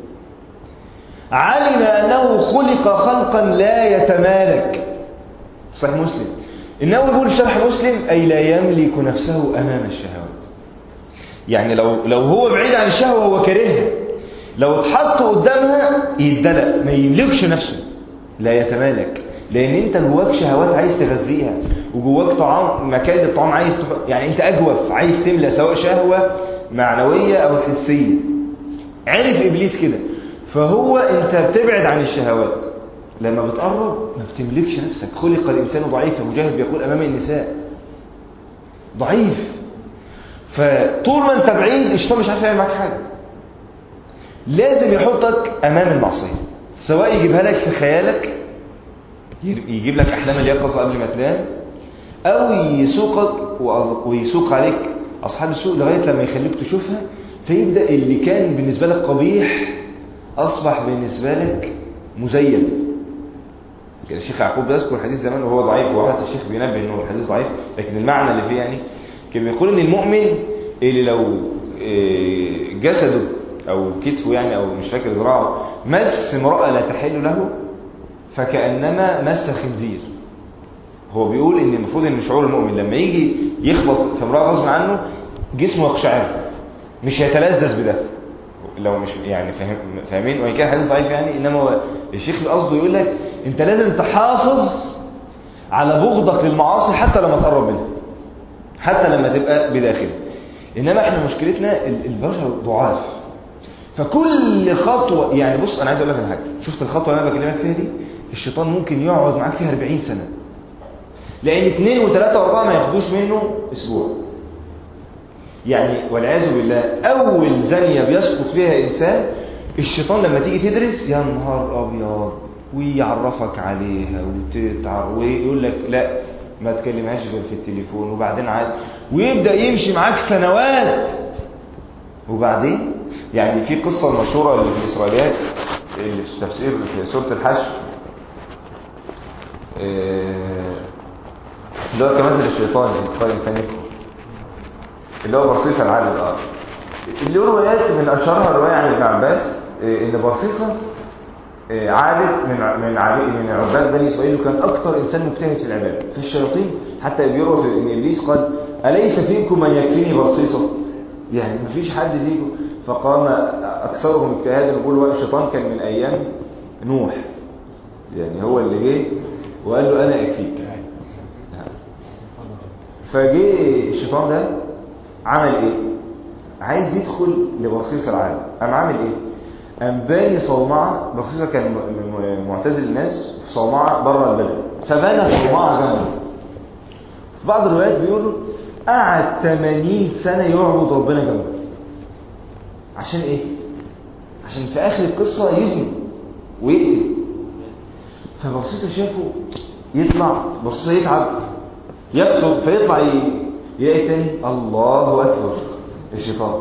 علم أنه خلق خلقا لا يتمالك. صحيح مسلم. إنه يقول شرح مسلم أي لا يملك نفسه أمام الشهوات. يعني لو هو بعيد عن الشهوة هو كارهها، لو اتحط قدامها يتدلق، ما يملكش نفسه، لا يتمالك. لأن أنت جواك شهوات عايز تغذيها، وجواك طعام، مكان الطعام عايز يعني أنت أجوف عايز تملى، سواء شهوة معنوية أو حسية. عرف إبليس كده، فهو أنت بتبعد عن الشهوات. لما بتقرب ما بتملكش نفسك. خلق الإنسان ضعيفا، مجاهد بيقول أمام النساء ضعيف. فطول ما أنت بعيد الشيطان مش عارف يعمل معك حاجة. لازم يحطك أمام المعصية، سواء يجيبها لك في خيالك، يجيب لك أحلام اليقظة قبل ما تنام، أو يسوقك ويسوق عليك أصحاب السوق لغاية لما يخليك تشوفها، فيبدأ اللي كان بالنسبة لك قبيح أصبح بالنسبة لك مزين. كان الشيخ يعقوب يذكر حديث زمان وهو ضعيف، وحتى الشيخ بينبه انه الحديث ضعيف، لكن المعنى اللي فيه يعني كان بيقول ان المؤمن اللي لو جسده او كتفه يعني او مش فاكر ذراعه مس امرأة لا تحل له فكأنما مس خنزير. هو بيقول ان المفروض ان شعور المؤمن لما يجي يخبط في امرأة غصب عنه جسمه يقشعر، مش يتلذذ بده. لو مش يعني فاهمين، وان كان حديث ضعيف يعني، انما هو الشيخ قصده يقول لك انت لازم تحافظ على بغضك للمعاصي حتى لما تقرب منها، حتى لما تبقى بداخل. انما احنا مشكلتنا البشر ضعاف، فكل خطوه يعني بص انا عايز اقول لك على حاجه. شفت الخطوه اللي انا بكلمك فيها دي، الشيطان ممكن يقعد معاك فيها 40 سنه، لان 2 و3 و4 ما ياخدوش منه اسبوع. يعني والعياذ بالله اول زانيه بيسقط فيها انسان، الشيطان لما تيجي تدرس يا نهار ابيض ويعرفك عليها ويقول لك لا ما تكلمهاش غير في التليفون، وبعدين عاد ويبدا يمشي معاك سنوات. وبعدين يعني في قصه مشهوره اللي في الاسرائيليات اللي في تفسير في سوره الحشر، اللي هو كمثل الشيطان قال الانسان يكفر، اللي هو برصيصة العدد. اللي هو روايات من اشهرها روايه عن ابن عباس ان برصيصة عابد من عباد بني اسرائيل، وكان اكثر انسان مجتهد في العباده. في الشياطين حتى بيروى ان ابليس قال اليس فيكم من يكفيني برصيصة، يعني مفيش حد فيكم. فقام اكثرهم اجتهادا يقول الشيطان كان من ايام نوح، يعني هو اللي جه وقال له انا اكفيك. فجه الشيطان ده عمل ايه؟ عايز يدخل لبرصيص العالم. قام عامل ايه؟ قام باني صومعه. برصيصه كان معتزل الناس في صومعه بره البلد، فبنى صومعه جنبه. في بعض الروايات بيقولوا قعد 80 سنه يعبد ربنا جنبه. عشان ايه؟ عشان في اخر القصه يزني ويقتل. فبرصيصه شافه يطلع، برصيصه يتعب يكسر، فيطلع يلاقي تاني الله اكبر الشيطان.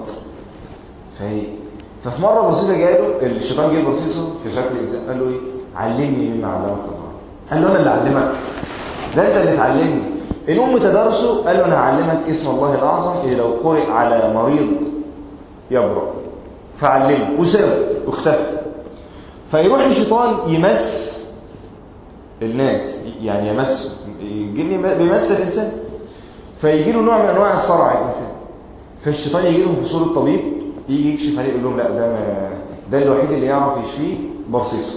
ففي مره برصيصه جاله الشيطان، جه برصيصه في شكل انسان، قال له ايه؟ علمني مما علمك الله. قال له انا اللي علمك؟ ده انت اللي تعلمني. الام تدرسه، قال له انا هعلمك اسم الله الاعظم اللي لو قرئ على مريض يبرأ، فعلمه وسابه واختفى. فيروح الشيطان يمس الناس، يعني يمس الجن بيمس الانسان، فيجي له نوع من انواع الصرع الانسان. فالشيطان يجي لهم في صوره طبيب، يجي يكشف عليه يقول لهم لا ده الوحيد اللي يعرف يشفيه برصيصه.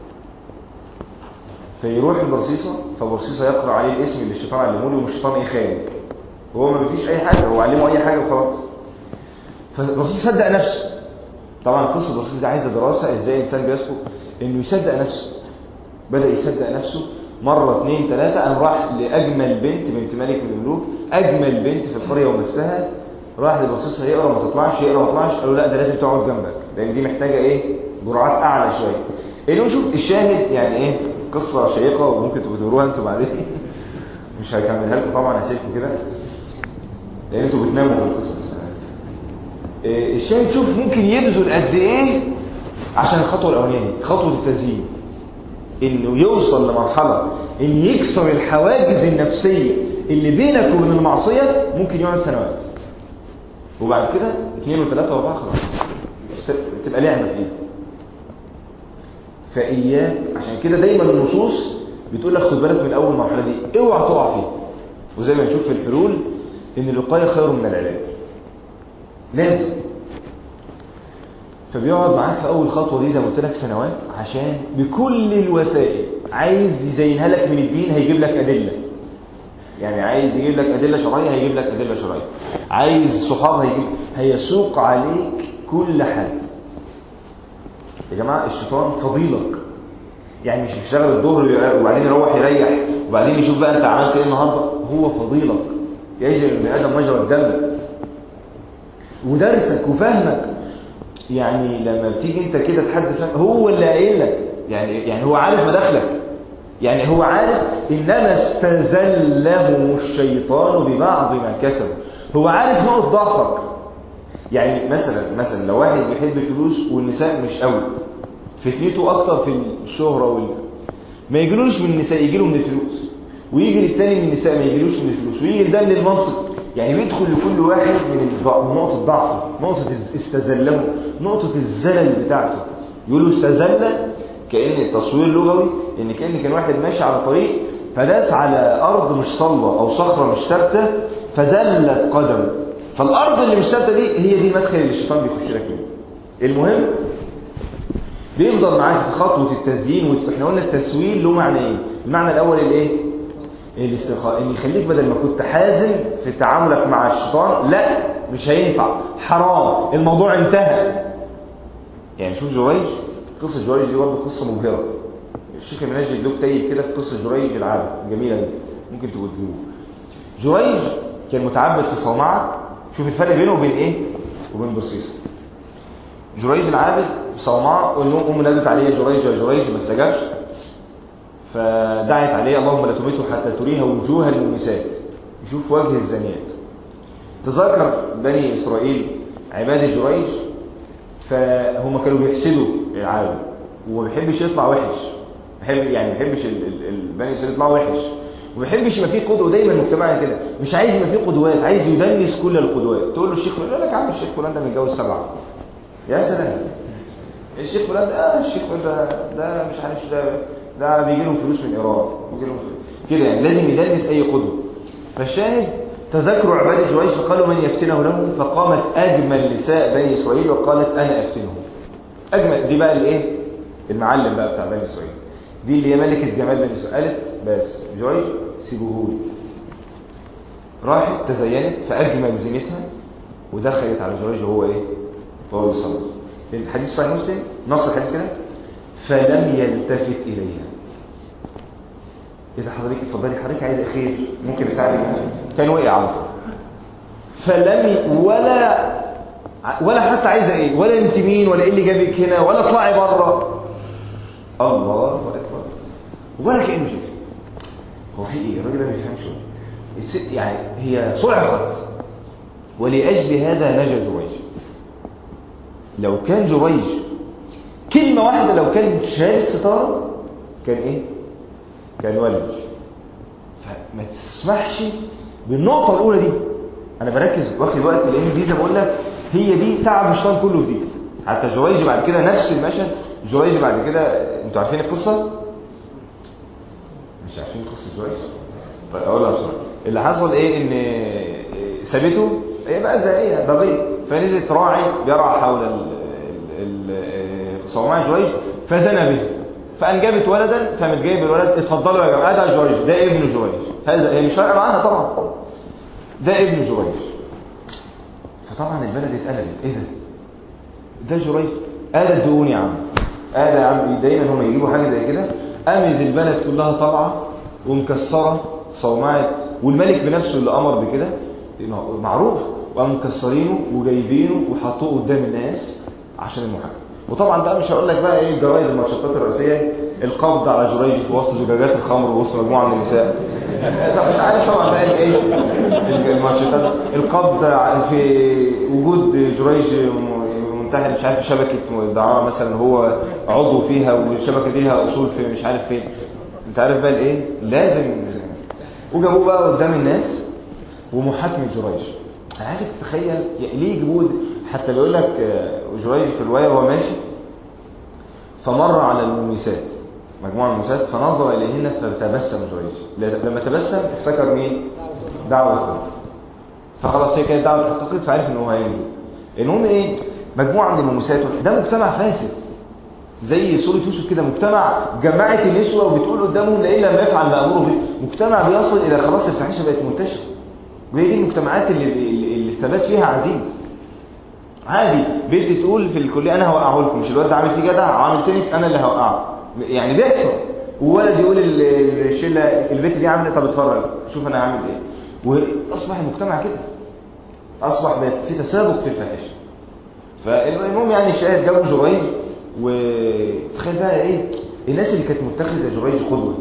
فيروح البرصيصه، فبرصيصه يقرا عليه الاسم اللي الشيطان علمه له، والشيطان ايه خارج، وهو ما فيش اي حاجه، هو علمه اي حاجه وخلاص. فالبرصيص صدق نفسه. طبعا قصه البرصيص دي عايزه دراسه، ازاي الانسان بيسبق انه يصدق نفسه. بدأ يصدق نفسه مرة 2 3، قام راح لأجمل بنت ملك من الملوك، أجمل بنت في القرية ومسها، راح لبصيصها يقرأ ما تطلعش، يقرأ ما تطلعش، قالوا لا ده لازم تقعد جنبك لأن دي محتاجة إيه؟ جرعات أعلى شوية. اللي نشوف الشاهد يعني إيه؟ قصة شيقة وممكن تقدروها أنتوا بعدين. مش هكملها لكم طبعا، هسيبكم كده لأن أنتوا بتناموا في القصص. الشاهد شوف ممكن يبذل قد إيه عشان الخطوة الأولانية، خطوة التزيين، انه يوصل لمرحلة ان يكسر الحواجز النفسية اللي بينك وبين المعصية. ممكن يقعد سنوات، وبعد كده 2 و3 و4 خلاص تبقى لعبة فيه. فإياك، عشان كده دايما النصوص بتقول لك خد بالك من اول مرحلة دي، اوعى تقع فيها. وزي ما نشوف في الحلول ان الوقاية خير من العلاج، لازم. فبيقعد معاك في اول خطوه دي زي ما قلت لك سنوات، عشان بكل الوسائل عايز يزينها لك من الدين. هيجيب لك ادله، يعني عايز يجيب لك ادله شرعيه، هيجيب لك ادله شرعيه. عايز صحابه هيسوق عليك كل حاجه. يا جماعه الشيطان فضيلك، يعني مش بيشتغل الظهر وبعدين يروح يريح وبعدين يشوف بقى انت عملت ايه النهارده. هو فضيلك، يجري من ادم مجرى الدم، ودرسك وفهمك. يعني لما بتيجي انت كده تحدث هو اللي قايل لك، يعني هو عارف مداخلك، يعني هو عارف انما استزلهم الشيطان ببعض ما كسب. هو عارف نقط ضعفك. يعني مثلا لو واحد بيحب الفلوس والنساء مش قوي، فتنته اكتر في الشهرة ما يجيلوش من النساء، يجيله من الفلوس، ويجي للتاني من النساء ما يجيلوش من الفلوس، ويجي لده من المنصب. يعني بيدخل لكل واحد من نقطة ضعفه، نقطة استزلمه، نقطة الزلل بتاعته. يقولوا استزل كأن التصوير اللغوي ان كان واحد ماشي على طريق فداس على ارض مش صلبة او صخرة مش ثابتة فزلت قدمه. فالارض اللي مش ثابتة دي هي دي مدخل اللي الشيطان بيخش لك منه. المهم بيفضل معاك في خطوة التزيين. واحنا قلنا التسويل له معنى ايه؟ المعنى الاول الايه؟ الاسترخاء، ان يخليك بدل ما كنت حازم في تعاملك مع الشيطان، لا مش هينفع، حرام، الموضوع انتهى. يعني شوف جريج، قصة جريج دي برضه قصة مبهرة. الشيخ المناجي له كتيب كده في قصة جريج العابد، جميلة جدا، ممكن تقول جريج كان متعبد في صومعة. شوف الفرق بينه وبين ايه؟ وبين برصيصة. جريج العابد في صومعة، أمه نادت عليه جريج يا جريج، ما استجابش، فدعت عليه اللهم لا تميته حتى تريها وجوه الممسات، يشوف وجه الزانيات. تذكر بني إسرائيل عباد جريج، فهم كانوا بيحسدوا العالم وما بيحبش يطلع وحش، ما بيحبش بني إسرائيل يطلع وحش، وما بيحبش يبقى فيه قدوة. دايما المجتمع كده مش عايز يبقى فيه قدوات، عايز يدنس كل القدوات. تقول له الشيخ يقول لك يا عم الشيخ فلان ده متجوز 7. يا سلام، الشيخ فلان الشيخ فلان ده مش عارف ده بيجي لهم فلوس من إيران، بيجي لهم كده، يعني لازم يدنس أي قدوة. فالشاهد تذكروا عباد جريج فقالوا من يفتنه له، فقامت أجمل نساء بني إسرائيل وقالت أنا أفتنه. أجمل دي بقى الإيه؟ المعلم بقى بتاع بني إسرائيل. دي اللي هي ملكة جمال بني إسرائيل. قالت بس جريج سيبوهولي. راحت تزينت فأجمل زينتها ودخلت على جريج وهو إيه؟ وهو يصلي. الحديث صحيح مسلم، نص الحديث كده، فلم يلتفت إليها. إذا حضرتك اتفضلي، حضرتك عايزة خير ممكن يساعدك، كان وقع على طول. فلم ولا حتى عايزة إيه، ولا أنت مين، ولا إيه اللي جابك هنا، ولا اطلعي بره. الله أكبر، ولا كأنه شيء. هو في إيه؟ الراجل ما بيفهمش الست يعني، هي صعقت. ولأجل هذا نجا جريج. لو كان جريج كلمة واحدة، لو كان شال الستارة كان إيه؟ كان ولج. فما تسمحش بالنقطة الأولى دي. أنا بركز واخد وقت لأن دي زي ما بقول لك هي دي تعب الشيطان كله في دي. حتى جريج بعد كده نفس المشهد. جريج بعد كده، أنتوا عارفين القصة؟ مش عارفين قصة جريج؟ طيب أقولها بسرعة. اللي حصل إيه؟ إن سابته هي بقى زي إيه؟ بغية. فنزلت راعي بيرعى حول صومعة جريج فزنى به. فأنجبت ولدا، فقامت جايب الولد، اتفضلوا يا جماعه ده جريج، ده ابن جريج. هذا هي مش فارقه معاها طبعا، ده ابن جريج. فطبعا البلد اتقلبت، ايه ده جريج؟ قالت دقوني يا عم، قال يا عم. دايما هم يجيبوا حاجه زي كده. قامت البلد كلها طالعه ومكسره صومعه، والملك بنفسه اللي امر بكده معروف، وقاموا مكسرينه وجايبينه وحطوه قدام الناس عشان المحاكمه. وطبعا بقى مش هقول لك بقى ايه الجرايد المنشطات الرئيسيه، القبض على جريج في وسط زجاجات الخمر ووسط مجموعه من النساء. طب انت عارف طبعا بقى ايه المنشطات، القبض في وجود جريج منتهي مش عارف شبكه دعاره مثلا هو عضو فيها، والشبكه دي لها اصول في مش عارف فين. انت عارف بقى الايه لازم. وجابوه بقى قدام الناس ومحاكمه جريج. انا عايزك تتخيل ليه يجيبوه. حتى بيقول لك جريج في الروايه وهو ماشي فمر على المومسات، مجموعه من المومسات، فنظر اليهن فتبسم جريج. لما تبسم افتكر مين؟ دعوه خوف. فخلاص هي كانت دعوه تحققت، فعرف ان هو هينجو. المهم ايه؟ مجموعه من المومسات، ده مجتمع فاسد زي سوره يوسف كده، مجتمع جمعت النسوه وبتقول قدامهم لئن لم يفعل ما امره به. مجتمع بيصل الى خلاص الفاحشه بقت منتشره. وهي دي المجتمعات اللي الثبات فيها عزيز. عادي بنت تقول في الكليه انا هوقعه لكم، مش الواد ده عامل فيه جدع وعامل تاني انا اللي هوقعه، يعني بيحصل. وولد يقول الشله البنت دي عامله، طب اتفرج شوف انا هعمل ايه. واصبح المجتمع كده، اصبح في تسابق في الفاحشه. فالمهم يعني الشاهد جابوا جريج. وتخيل بقى ايه الناس اللي كانت متخذه جريج قدوه.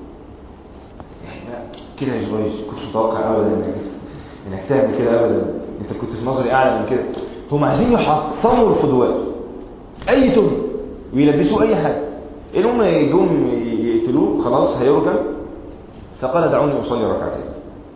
يعني كده يا جريج كنت متوقع ابدا انك تعمل كده، ابدا انت كنت في نظري اعلى من كده. هم عايزين يحطموا القدوات اي تهم ويلبسوا اي حاجه. المهم يجون يقتلوه، خلاص هيرجع. فقال دعوني اصلي ركعتين.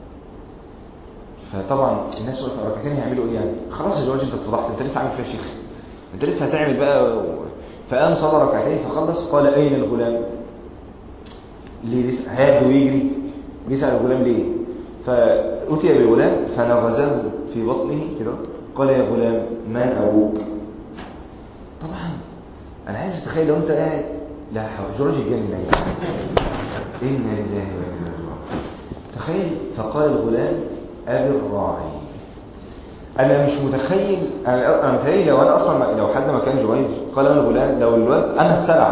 فطبعا الناس وقفوا ركعتين هيعملوا ايه يعني؟ خلاص يا جورج انت اتفضحت، انت لسه عامل فيها شيخ، انت لسه هتعمل بقى فقام صلى ركعتين فخلص. قال اين الغلام؟ ليه لسه هياخده ويجري؟ بيسأل الغلام ليه؟ فأتي بالغلام فنغزه في بطنه كده. قال يا غلام من أبوك؟ طبعا أنا عايز أتخيل لو أنت قاعد لا جورج الجنة إنا لله وإنا إليه. تخيل. فقال الغلام أبي الراعي. أنا مش متخيل، أنا متخيل لو أنا أصلا لو حد ما كان جريج قال أنا الغلام، لو الولد أنا هتسرع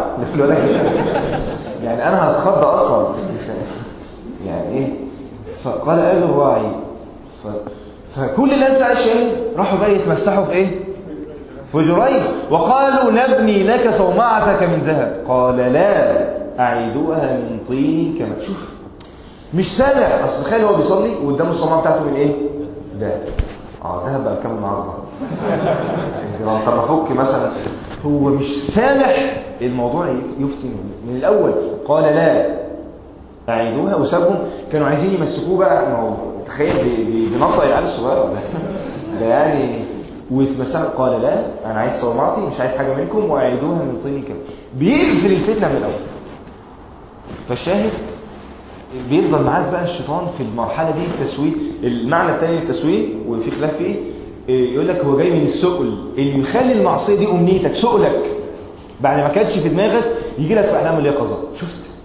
يعني أنا هتخضى أصلا يعني إيه. فقال أبي الراعي. فكل الناس بقى الشاهد راحوا بقى يتمسحوا في إيه؟ في جريج. وقالوا نبني لك صومعتك من ذهب. قال لا أعيدوها من طين كما تشوف. مش سامع. أصل تخيل هو بيصلي وقدامه الصومعة بتاعته من إيه؟ ذهب. ذهب بقى كم النهارده؟ طب افك مثلا. هو مش سامح الموضوع يفتن من الاول. قال لا اعيدوها. وسابهم كانوا عايزين يمسكوه بقى. ما هو تخيل بنطق العيال الصغيره ده يعني. ويتمسكوا. قال لا انا عايز صومعتي، مش عايز حاجه منكم، واعيدوها من طين كده. بيقفل الفتنه من الاول. فالشاهد بيفضل معاك بقى الشيطان في المرحله دي التسويق. المعنى الثاني للتسويق وفي خلاف فيه يقول لك هو جاي من السؤل اللي مخلي المعصيه دي امنيتك، سؤلك بعد ما كانتش في دماغك يجي لك في احلام اليقظه. شفت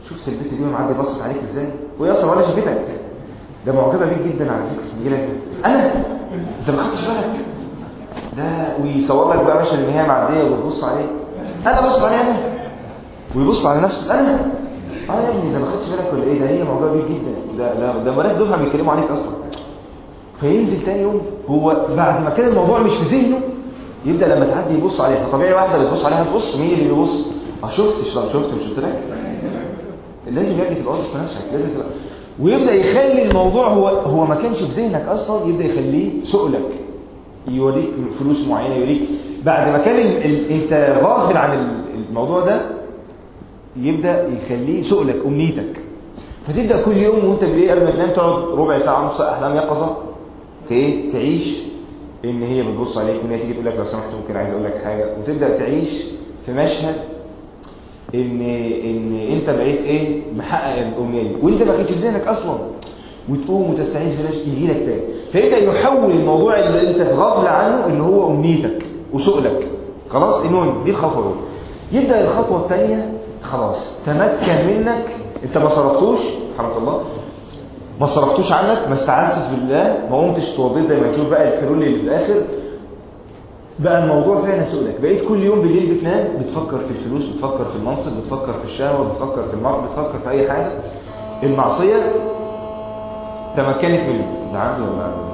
شفت البت دي معدي بصت عليك ازاي وهي اصلا ولا شافتك؟ ده معجبه بيك جدا على فكره. يجي لك انا انت ما خدتش بالك ده، ويصور لك بقى ماشي ان هي معديه وبتبص عليك، انا بص عليها انا، ويبص على نفسه انا يا ابني ده ما خدتش بالك ولا ايه؟ ده هي معجبه بيك جدا، ده مراس دفعه بيتكلموا عليك اصلا. فينزل تاني يوم هو بعد ما كان الموضوع مش في ذهنه يبدا لما تعدي يبص عليها. فطبيعي واحده بتبص عليها تبص، مين اللي بيبص؟ شفتش؟ لا شفت، مش قلت لك؟ لازم يا ابني تبقى واثق في نفسك، لازم تبقى. ويبدا يخلي الموضوع هو ما كانش في ذهنك اصلا، يبدا يخليه سؤلك، يوريك فلوس معينه، يوريك بعد ما كان انت غافل عن الموضوع ده يبدا يخليه سؤلك، امنيتك. فتبدا كل يوم وانت بالليل قبل ما تنام تقعد ربع ساعه نص احلام يقظه تعيش ان هي بتبص عليك، وان هي تيجي تقول لك لو سمحت ممكن عايز اقول لك حاجه، وتبدا تعيش في مشهد ان انت بقيت ايه محقق الامنيه دي وانت ما كنتش في ذهنك اصلا، وتقوم وتستعيذ بالله يجي لك تاني. فيبدا يحول الموضوع اللي انت غافل عنه ان هو امنيتك وسؤلك. خلاص المهم دي الخطوه الاولى. يبدا الخطوه الثانيه خلاص تمكن منك، انت ما صرفتوش رحمه الله، ما صرفتوش عنك، ما استعذتش بالله، ما قمتش توضيت زي ما نشوف بقى الحلول اللي في الاخر. بقى الموضوع فعلا سؤلك، بقيت كل يوم بالليل بتنام بتفكر في الفلوس، بتفكر في المنصب، بتفكر في الشهوه، بتفكر في المرض، بتفكر في اي حاجه. المعصيه تمكنت منه. ده عندي ولا عندي؟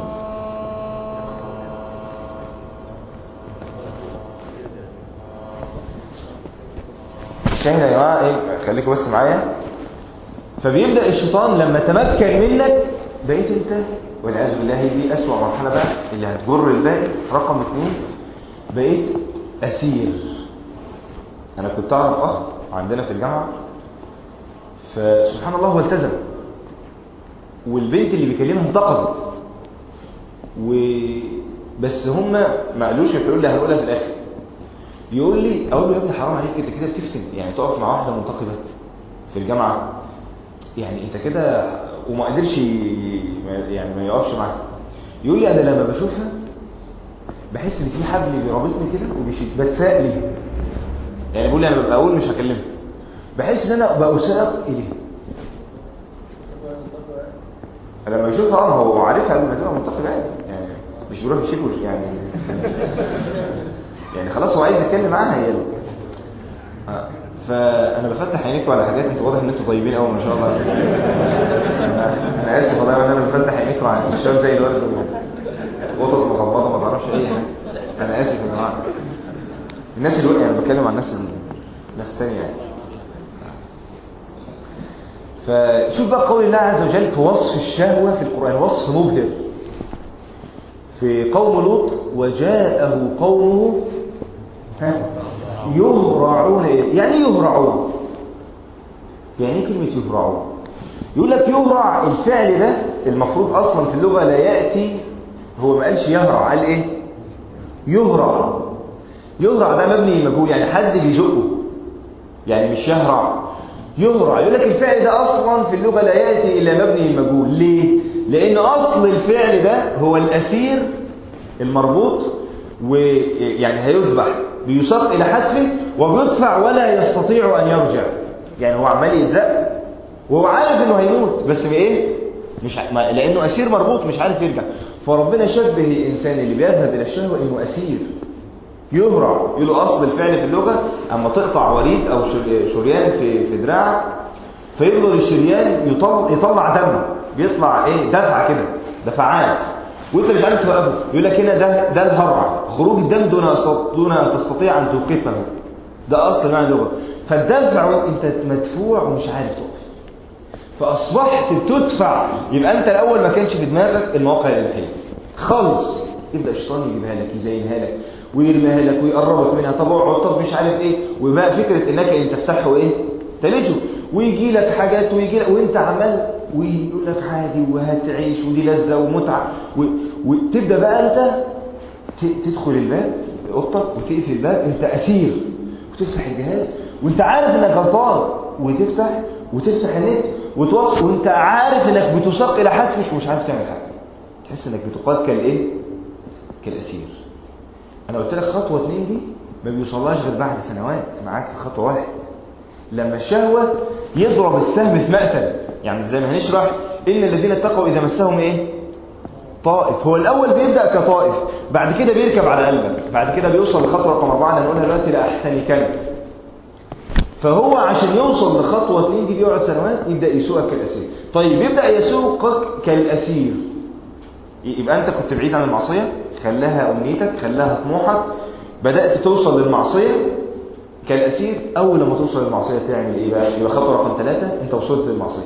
الشاهد يا جماعه ايه، خليكم بس معايا. فبيبدا الشيطان لما تمكن منك بقيت انت والعياذ بالله، هي دي اسوأ مرحله بقى اللي هتجر الباقي. رقم 2 بقيت اسير. انا كنت اعرف اخ عندنا في الجامعه، فسبحان الله هو التزم، والبنت اللي بيكلمها انتقدت، بس هم ما قالوش، يقول لي هنقولها في الاخر. يقول لي اقول له يا ابني حرام عليك انت كده بتفتن، يعني تقف مع واحده منتقده في الجامعه، يعني انت كده، وما قدرش يعني ما يقفش معاها. يقول لي انا لما بشوفها بحس ان في حبل بيربطني كده وبتساق لي، يعني بقول لي انا ببقى اقول مش هكلمها، بحس ان انا بأساق اليها لما يشوفها. هو عارفها قبل ما تبقى منتقد عادي، يعني مش بيروح يشيل يعني يعني خلاص هو عايز يتكلم معاها هي. فانا بفتح عينيكم على حاجات، انتوا واضح ان انتوا طيبين قوي ما شاء الله. انا اسف والله ان انا بفتح عينيكم على الشباب زي الورد وقطط مغمضه ما تعرفش اي حاجه. انا اسف يا جماعه، الناس اللي يعني بتكلم عن الناس الثانيه يعني. فشوف بقى قول الله عز وجل في وصف الشهوه في القران، وصف مبهر في قوم لوط. وجاءه قومه يهرعون. يعني يهرعون، يعني ايه كلمه يهرعون؟ يقول لك يهرع الفعل ده المفروض اصلا في اللغه لا ياتي، هو ما قالش يهرع، قال ايه؟ يهرع. يهرع ده مبني مجهول، يعني حد بيزقه، يعني مش يهرع، يهرع. يقول لك الفعل ده اصلا في اللغه لا ياتي الا مبني المجهول. ليه؟ لان اصل الفعل ده هو الاسير المربوط، ويعني هيذبح، بيساق الى حتفه وبيدفع ولا يستطيع ان يرجع. يعني هو عمال يتزق وهو عارف انه هيموت، بس بايه؟ مش لانه اسير مربوط مش عارف يرجع. فربنا شبه الانسان اللي بيذهب الى الشهوه انه اسير يهرع. يقول له اصل الفعل في اللغه اما تقطع وريد او شريان في دراعك، فيفضل الشريان يطلع دم، بيطلع ايه؟ دفعه كده، دفعات، وانت مش عارف توقفه. يقول لك هنا ده الهرع، خروج الدم دون ان تستطيع ان توقفه. ده اصل معنى اللغه. فالدفع وانت مدفوع ومش عارف توقف، فاصبحت تدفع. يبقى انت الاول ما كانش في دماغك المواقع الاباحيه خالص، يبدا الشيطان يجيبها لك، يزينها لك ويرميها لك ويقربك منها. طب اقعد، طب مش عارف ايه، وبقى فكره انك ان تفتحه ايه؟ تلجه، ويجي لك حاجات ويجي لك وانت عمال، ويقول لك عادي وهتعيش ودي لذه ومتعه، وتبدا بقى انت تدخل الباب اوضتك وتقفل الباب، انت اسير، وتفتح الجهاز وانت عارف انك غلطان، وتفتح النت وتوصل وانت عارف انك بتساق الى حتفك ومش عارف تعمل حاجه. تحس انك بتقاد كالايه؟ كالاسير. انا قلت لك خطوه 2 دي ما بيوصلهاش غير بعد سنوات معاك في خطوه 1. لما الشهوه يضرب السهم في مقتل. يعني زي ما هنشرح إن الذين اتقوا إذا مسهم إيه؟ طائف. هو الأول بيبدأ كطائف، بعد كده بيركب على قلبك، بعد كده بيوصل لخطوة رقم 4 اللي هنقولها دلوقتي لأحسن كلب. فهو عشان يوصل لخطوة 2 دي بيقعد سنوات، يبدأ يسوقك كالأسير. طيب يبدأ يسوقك كالأسير، يبقى أنت كنت بعيد عن المعصية، خلاها أمنيتك، خلاها طموحك، بدأت توصل للمعصية كالأسير. أول لما توصل للمعصية تعمل إيه بقى؟ يبقى خطوة رقم 3 أنت وصلت للمعصية،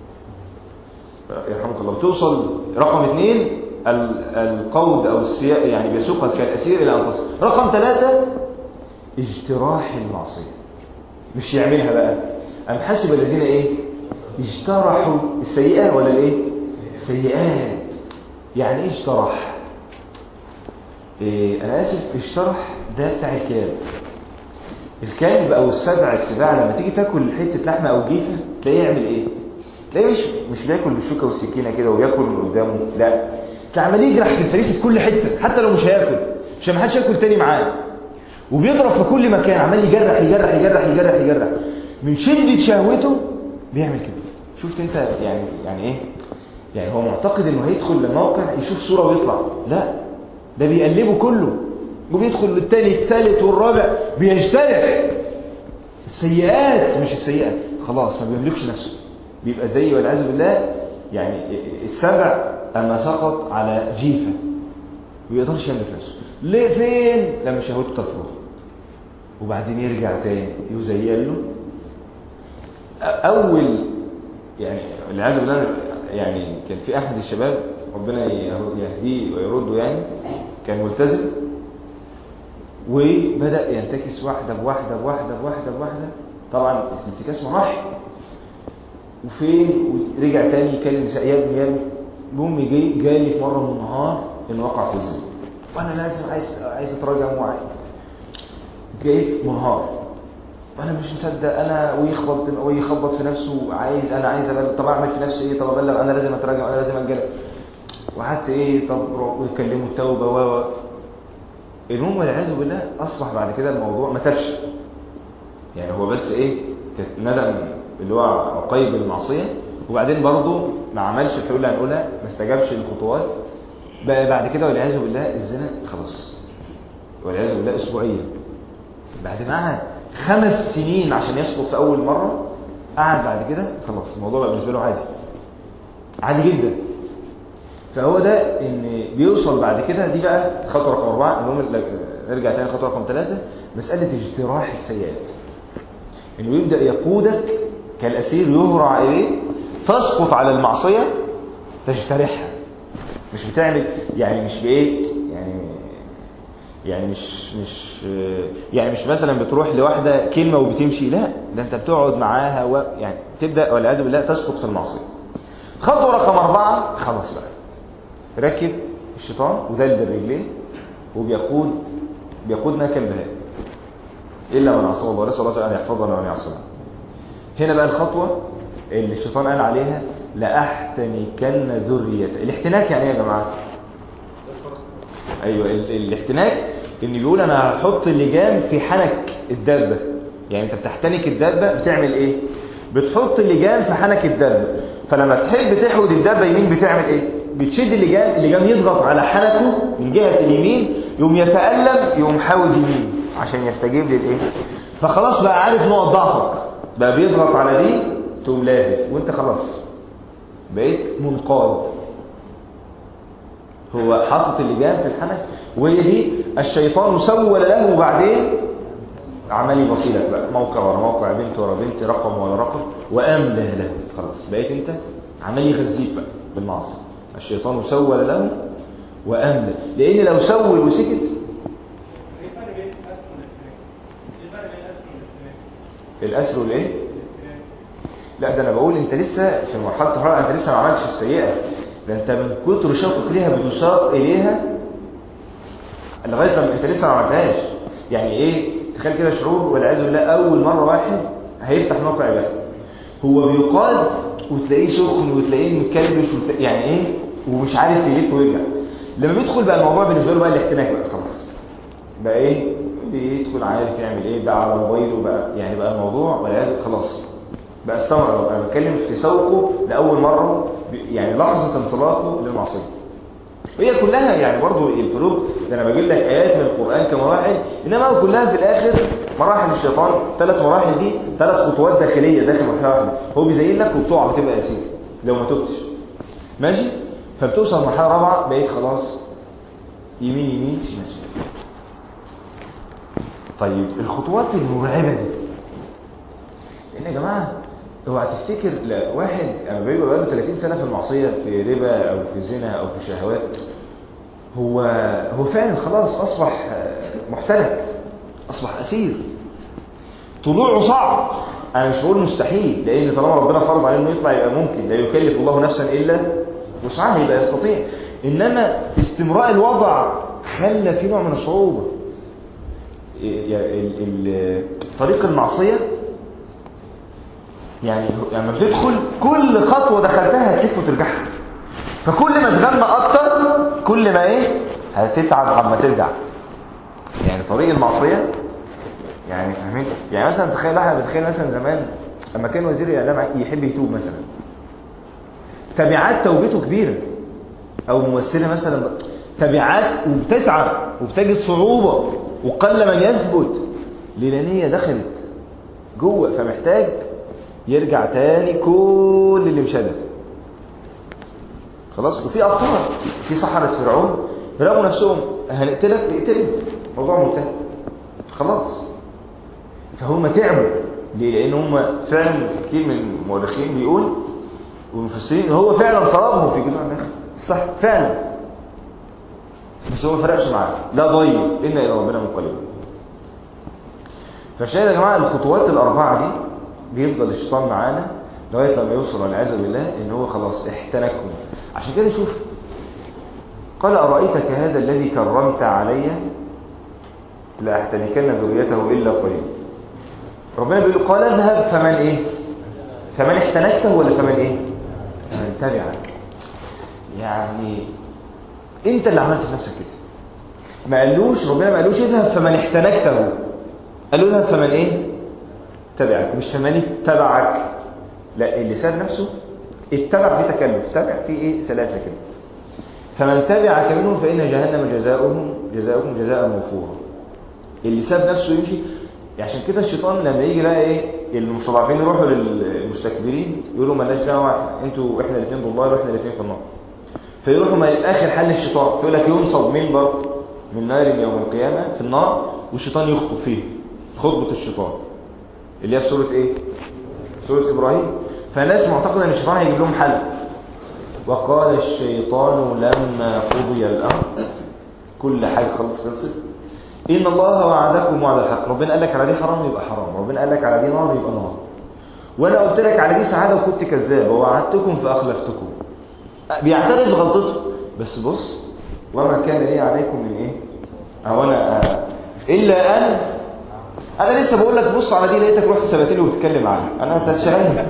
يرحمك الله. توصل رقم 2 القود أو السياق، يعني بيسوقك كالأسير إلى أن تصل. رقم 3 اجتراح المعصية، مش يعملها بقى. أم حسب الذين إيه؟ اجترحوا السيئة ولا الإيه؟ السيئات. يعني إيه اجترح؟ أنا آسف، اجترح ده بتاع الكلاب. الكلب أو السباع لما تيجي تاكل حتة لحمة أو جيفة تلاقيه يعمل إيه؟ تلاقيه مش بياكل بالشوكة والسكينة كده وبياكل من قدامه، لا، تلاقيه عمال يجرح في الفريسة في كل حتة، حتى لو مش هياكل، عشان ما حدش ياكل تاني معاه، وبيضرب في كل مكان، عمال يجرح يجرح يجرح يجرح يجرح من شدة شهوته بيعمل كده. شفت انت يعني ايه؟ يعني هو معتقد انه هيدخل للموقع يشوف صورة ويطلع، لا، ده بيقلبه كله، وبيدخل للتاني الثالث والرابع، بيجترح السيئات مش السيئات، خلاص ما بيملكش نفسه، بيبقى زي والعياذ بالله. يعني السبع اما سقط على جيفة ما بيقدرش يملك نفسه. ليه؟ فين؟ لما شهوته تفرغ، وبعدين يرجع تاني يزين له. اول يعني والعياذ بالله، يعني كان في احد الشباب ربنا يهديه ويرده، يعني كان ملتزم وبدأ ينتكس واحدة بواحدة بواحدة بواحدة بواحدة. طبعا الانتكاس مراحل، وفين ورجع تاني يكلم نساء يا ابني. المهم جالي في مرة من النهار انه وقع في الزنا، وانا لازم عايز اتراجع معاه. جيت منهار وانا مش مصدق، انا ويخبط في نفسه، عايز أبلغ. طب اعمل في نفسي ايه؟ طب ابلغ، انا لازم اتراجع، انا لازم انجلد. وحتى ايه؟ طب ويكلموا التوبه المهم والعياذ بالله اصبح بعد كده الموضوع ما تابش، يعني هو بس ايه؟ ندم اللي هو عقيب المعصيه، وبعدين برضه ما عملش الحلول اللي هنقولها، ما استجابش للخطوات. بقى بعد كده والعياذ بالله الزنا خلاص، والعياذ بالله اسبوعيا. بعد ما قعد 5 سنين عشان يسقط في اول مره، قعد بعد كده خلاص الموضوع بقى بالنسبه له عادي جدا. فهو ده ان بيوصل بعد كده. دي بقى خطوه رقم 4. المهم نرجع تاني خطوه رقم 3، مساله اجتراح السيئات، انه يبدا يقودك كالاسير يهرع اليه، تسقط على المعصيه تجترحها. مش بتعمل يعني مش بايه يعني مش مثلا بتروح لواحده كلمه وبتمشي، لا، ده انت بتقعد معاها يعني تبدا والعياذ بالله تسقط في المعصيه. خطوه رقم 4، خلاص بقى ركب الشيطان ودلدل رجليه وبيقودنا كالبهائم، الا من عصى الله، نسال الله ان يحفظنا وان يعصمنا. هنا بقى الخطوه اللي الشيطان قال عليها لاحتنكن ذريته. الاحتناك يعني ايه يا جماعه؟ ايوه، الاحتناك ان بيقول انا هحط اللجام في حنك الدابه. يعني انت بتحتنك الدابه، بتعمل ايه؟ بتحط اللجام في حنك الدابه. فلما تحب تحود الدابه يمين بتعمل ايه؟ بتشد اللجام يضغط على حنكه من جهه اليمين، يقوم يتألم، يقوم حاود يمين عشان يستجيب للايه. فخلاص بقى عارف نوع ضعفك، بقى بيضغط على دي تقوم لاهف، وانت خلاص بقيت منقاد. هو حاطط اللجام في الحنك، وهي دي الشيطان سول له، وبعدين عمل يبصيلك بقى موقع ورا موقع، بنت ورا بنت، رقم ورا رقم، واملى له. خلاص بقيت انت عمال يغذيك بقى بالمعصيه. الشيطان سول له واملى، لان لو سول وسكت. الاسر والايه؟ لا، ده انا بقول انت لسه في مرحله الحراره، انت لسه ما عملتش السيئه، ده انت من كتر شوقك ليها بتساق اليها لغايه لما انت لسه ما عملتهاش. يعني ايه؟ تخيل كده شعور والعياذ بالله اول مره واحد هيفتح موقع عباده، هو بيقاد وتلاقيه سخن وتلاقيه متكلبش يعني ايه، ومش عارف يلف ويرجع. لما بيدخل بقى الموضوع بالنسبه له بقى الاحتناك بقى خلاص، بقى ايه؟ بيدخل عارف يعمل ايه بقى على موبايله بقى، يعني بقى الموضوع والعياذ خلاص بقى استمر. انا بتكلم في سوقه لاول مره، يعني لحظه انطلاقه للمعصيه. هي كلها يعني برضو الفروق ده، انا بجيب لك ايات من القران كمراحل، انما كلها في الاخر مراحل الشيطان. 3 مراحل دي 3 خطوات داخليه داخل مرحله واحده. هو بيزين لك وبتقع بتبقى اسير لو ما تبتش ماشي. فبتوصل لمرحله رابعه بقيت خلاص يمين يمين شمال شمال. طيب الخطوات المرعبه دي، لان يا جماعه اوعى تفتكر لا واحد اما بيبقى بقاله 30 سنه في المعصيه، في ربا او في زنا او في شهوات، هو فعلا خلاص اصبح محترك، اصبح اسير. طلوعه صعب، انا مش بقول مستحيل، لان طالما ربنا فرض عليه انه يطلع يبقى ممكن، لا يكلف الله نفسا الا وسعها، يبقى يستطيع. انما استمراء الوضع خلى في نوع من الصعوبه. طريق المعصيه يعني لما بتدخل كل خطوه دخلتها هتلف وترجعها، فكل ما تغمى اكتر كل ما هتتعب عما ترجع. يعني طريق المعصيه يعني فاهمين؟ يعني مثلا تخيل مثلا زمان لما كان وزير الاعلام يحب يتوب مثلا، تبعات توبته كبيره، او ممثله مثلا تبعات وبتتعب وبتجد صعوبه وقل من يثبت، لان هي دخلت جوه، فمحتاج يرجع تاني كل اللي مشدد خلاص. وفي أبطال، في سحرة فرعون رموا نفسهم هنقتلك اقتلهم، موضوع منتهي خلاص. فهم تعبوا ليه؟ لأن هم فعلا كتير من المؤرخين بيقول والمفسرين هو فعلا صلابهم في جماعة الناس صح فعلا، بس هو ما فرقش معاه، لا ضيق إن إلى ربنا منقلب. فالشاهد يا جماعة الخطوات ال4 دي بيفضل الشيطان معانا لغايه لما يوصل والعياذ بالله ان هو خلاص احتنكهم. عشان كده شوف قال ارايتك هذا الذي كرمت علي لاحتنكن ذريته الا قليلا. ربنا بيقول قال اذهب فمن فمن احتنكته ولا فمن فمن تبعك. يعني انت اللي عملت في نفسك كده. ربنا ما قالوش اذهب فمن احتنكته، قال له اذهب فمن تبعك، مش فمن اتبعك. لا، اللي ساب نفسه اتبع في تكلف، تبع في سلاسة كده. فمن تبعك منهم فإن جهنم جزاؤهم جزاء موفورا. اللي ساب نفسه يمشي. عشان كده الشيطان لما يجي بقى المستضعفين يروحوا للمستكبرين يقولوا مالناش دعوه، احنا الاثنين ضلال واحنا الاثنين في النار. فيروحوا ما اخر حل الشيطان يقول لك ينصب منبر من نار يوم القيامه في النار، والشيطان يخطب فيه خطبه الشيطان اللي هي في سوره سوره ابراهيم. فالناس معتقده ان الشيطان هيجيب لهم حل. وقال الشيطان لما قضي الامر، كل حاجه خلصت، ان الله وعدكم وعد الحق. ربنا قال لك على دي حرام يبقى حرام، ربنا قال لك على دي نار يبقى نار، وانا قلت لك على دي سعاده وكنت كذاب ووعدتكم فاخلفتكم. بيعترف بغلطته، بس بص وما كان لي عليكم من او انا الا ان انا لسه بقول لك بص على دي لقيتك رحت سبتلي وبتتكلم عنها، انا هتشغلني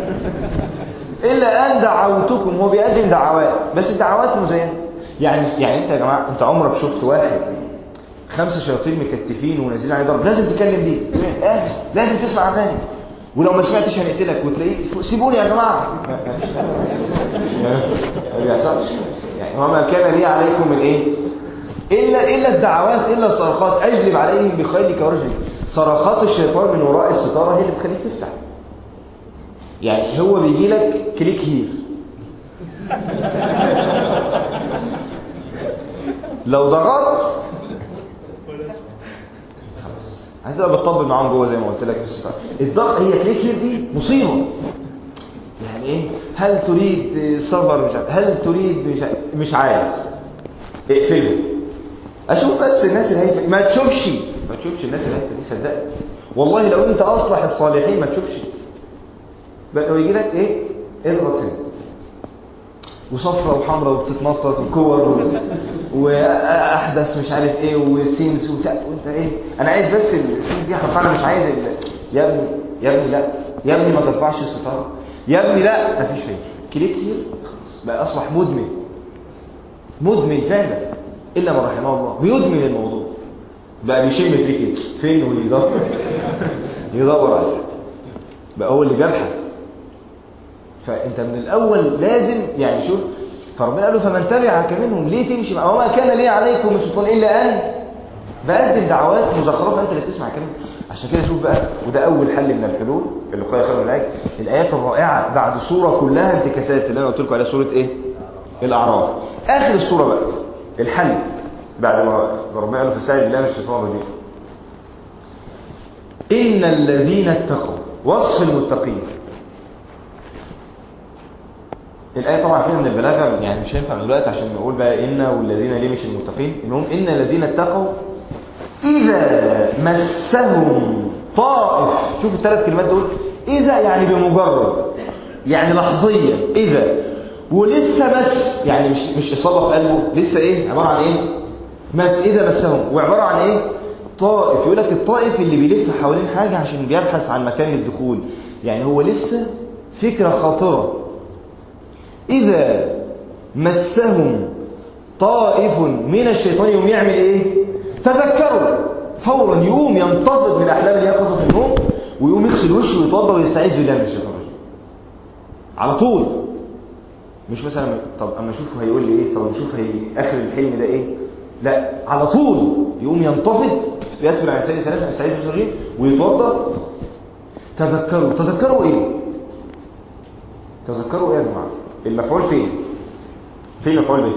الا ان دعوتكم. هو بيقدم دعوات، بس الدعوات مزينه. يعني انت يا جماعه، انت عمرك شفت واحد 5 شياطين مكتفين ونازلين عليه ضرب لازم تكلم دي، لازم تسمع اغاني، ولو ما سمعتش هنقتلك، وتلاقيه سيبوني يا جماعه ما بيحصلش. يعني وما كان لي عليكم من الا الدعوات، الا الصرخات، اجلب عليهم بخيلك ورجلك. صرخات الشيطان من وراء الستاره هي اللي بتخليك تفتح. يعني هو بيجي لك كليك هير، لو ضغطت هتبقى بتطبل معاهم جوه زي ما قلت لك. الضغط هي كليك هير دي مصيبه. يعني هل تريد صبر؟ مش عارف. هل تريد مش عايز اقفله. اشوف بس الناس الهايفه، ما تشوفش الناس الهايفه دي، صدقني والله لو انت اصلح الصالحين ما تشوفش بقى. لو يجي لك اضغط هنا وصفرة وحمرة وبتتنطط وكور واحدث مش عارف وسيمز وانت انا عايز بس السيمز دي حرفيا، مش عايز يا ابني لا يا ابني ما ترفعش الستاره يا ابني، لا مفيش فايده. كليك كتير خلاص بقى اصبح مدمن فعلا، الا ما رحمه الله بيدمن الموضوع بقى، بيشم فيك فين ويدور عليه بقى، هو اللي بيبحث فانت من الاول لازم يعني شوف، فربنا قال له فمن تبعك منهم، ليه تمشي معه؟ وما كان لي عليكم من سلطان الا ان بقدم دعوات مزخرفه انت اللي تسمع كلام. عشان كده شوف بقى، وده اول حل من الحلول، الوقايه خير من العلاج. الايات الرائعه بعد سوره كلها انتكاسات اللي انا قلت لكم عليها، سوره ايه؟ الاعراف. اخر السوره بقى الحل بعد ما ربنا قال له فاستعذ بالله من الشيطان الرجيم. ان الذين اتقوا، وصف المتقين. الآية طبعا فيها من البلاغة، يعني مش هينفع دلوقتي عشان نقول بقى إن والذين ليه مش المتقين. المهم إن الذين اتقوا إذا مسهم طائف. شوف الثلاث كلمات دول، إذا يعني بمجرد، يعني لحظيا، إذا ولسه مس، يعني مش إصابة في قلبه، لسه إيه؟ عبارة عن إيه؟ مس. إذا مسهم وعبارة عن إيه؟ طائف. يقول لك الطائف اللي بيلف حوالين حاجة عشان بيبحث عن مكان الدخول، يعني هو لسه فكرة خاطرة. إذا مسهم طائف من الشيطان يوم يعمل إيه؟ تذكروا فورا، يقوم ينتظر من أحلام اليقظة النوم ويقوم يغسل وشه ويتوضا ويستعيذ بالله من الشيطان الرجيم على طول. مش مثلا طب اما اشوفه هيقول لي ايه، طب نشوف اخر الحلم ده ايه، لا، على طول يقوم ينتفض يدخل على سيد ثلاثة يستعيذ بالله من الشيطان الرجيم ويتوضا. تذكروا ايه؟ تذكروا ايه يا جماعه؟ المفعول فين المفعول به؟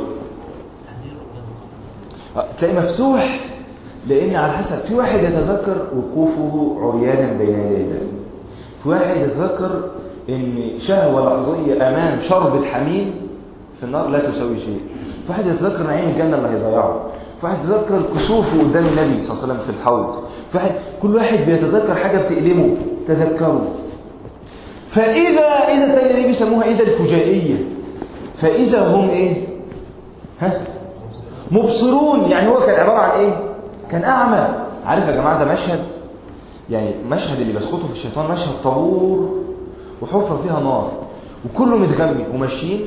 تلاقي مفتوح، لان على حسب، في واحد يتذكر وقوفه عريانا بين يدي الله، في واحد يتذكر ان شهوه لحظيه امام شربة حميم في النار لا تساوي شيء، في واحد يتذكر نعيم الجنه اللي هيضيعه، في واحد يتذكر كسوفه قدام النبي صلى الله عليه وسلم في الحوض، في واحد، كل واحد بيتذكر حاجه بتألمه. تذكروا. فاذا الثانيه دي بيسموها اذا الفجائيه، فاذا هم ايه؟ مبصرون. يعني هو كان عباره عن ايه؟ كان اعمى. عارف يا جماعه ده مشهد، يعني مشهد اللي بيسقطه في الشيطان، مشهد طابور وحفره فيها نار وكله متغمي وماشيين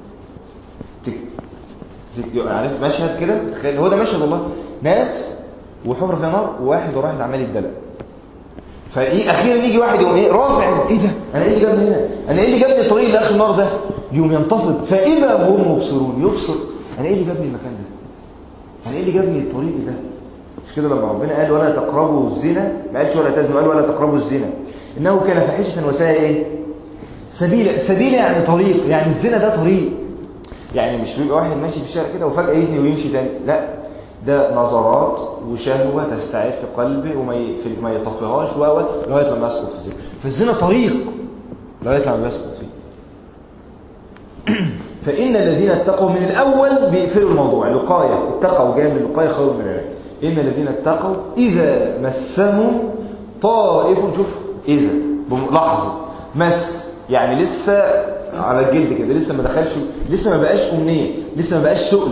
عارف مشهد كده، تخيل هو ده مشهد والله، ناس وحفره فيها نار وواحد وواحد عمال يتدلق. فايه اخيرا يجي واحد يقوم ايه رافع، ايه ده؟ انا ايه اللي جابني هنا؟ انا ايه اللي جابني الطريق لاخر النار ده؟ يقوم ينتفض. فاذا هم مبصرون، يبصر انا ايه اللي جابني المكان ده؟ انا ايه اللي جابني الطريق ده؟ مش كده لما ربنا قال ولا تقربوا الزنا، ما قالش ولا تزنوا، قال ولا تقربوا الزنا انه كان فاحشه وساء ايه؟ سبيلا يعني طريق، يعني الزنا ده طريق، يعني مش بيبقى واحد ماشي في الشارع كده وفجاه يزني ويمشي تاني، لا، ده نظرات وشهوه تستعيد في قلبه وما يطفيهاش لغايه لما يسقط في الزنا. فالزنا طريق لغايه لما يسقط فيه. فإن الذين اتقوا من الأول بيقفلوا الموضوع، الوقاية، اتقوا جاء من الوقاية خير من العلاج. إن الذين اتقوا إذا مسهم طائف، شوف إذا بلحظة مس، يعني لسه على الجلد كده، لسه ما دخلش، لسه ما بقاش أمنية، لسه ما بقاش سؤل.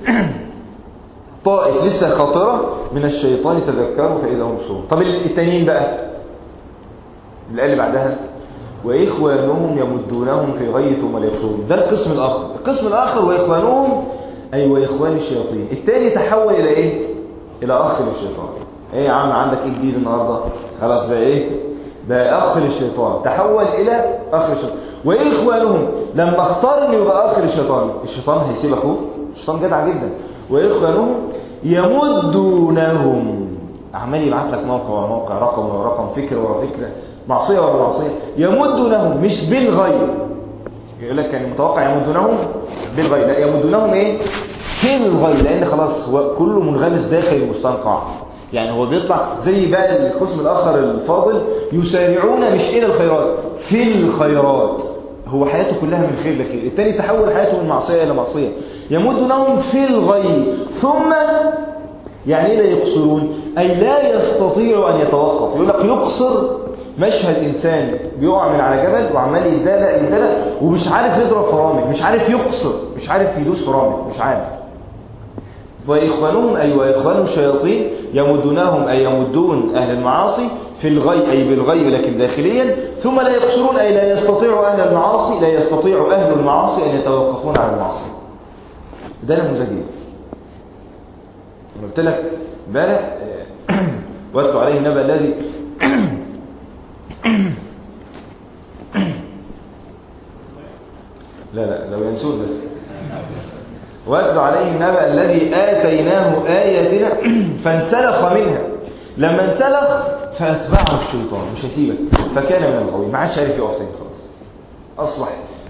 طائف لسه خاطرة من الشيطان تذكروا فإذا هم مبصرون. طب التانيين بقى الآية اللي بعدها وإخوانهم يمدونهم في غي ثم لا يقصرون، ده القسم الآخر. القسم الآخر وإخوانهم أي وإخوان الشياطين. التاني تحول إلى إيه؟ إلى أخ للشيطان. إيه يا عم عندك إيه جديد النهاردة؟ خلاص بقى إيه؟ بقى أخ للشيطان، تحول إلى أخ للشيطان. وإخوانهم لما اختار إنه يبقى أخ للشيطان، الشيطان هيسيب أخوه؟ الشيطان جدع جدا. وإخوانهم يمدونهم، عمال يبعت لك موقع ورا موقع، رقم ورا رقم، فكرة ورا فكرة، معصية ورا معصية. يمدونهم مش بالغير، يقول لك كان متوقع يمدونهم بالغير، لا، يمدونهم ايه؟ في الغير، لان خلاص هو كله منغمس داخل المستنقع، يعني هو بيطلع زي بقى القسم الاخر الفاضل، يسارعون مش الى الخيرات، في الخيرات، هو حياته كلها من خير لخير. الثاني تحول حياته من معصية الى معصية. يمدونهم في الغير ثم يعني لا يقصرون، اي لا يستطيع ان يتوقف. يقول لك يقصر، مشهد إنسان بيقع من على جبل وعمال يتدلق ومش عارف يضرب فرامل، مش عارف يقصر، مش عارف يدوس فرامل، مش عارف. وإخوانهم أي وإخوان الشياطين يمدونهم أي يمدون أهل المعاصي في الغي أي بالغي لكن داخليا، ثم لا يقصرون أي لا يستطيع أهل المعاصي، لا يستطيع أهل المعاصي أن يتوقفون عن المعاصي. ده نموذجي. قلت لك امبارح واتلو عليه النبأ الذي لا لو ينسون بس. واتل عليهم نبأ الذي آتيناه آياتنا فانسلخ منها. لما انسلخ فأتبعه الشيطان، مش هسيبك، فكان من الغاوين، ما عادش عارف يقف تاني خلاص. أصبح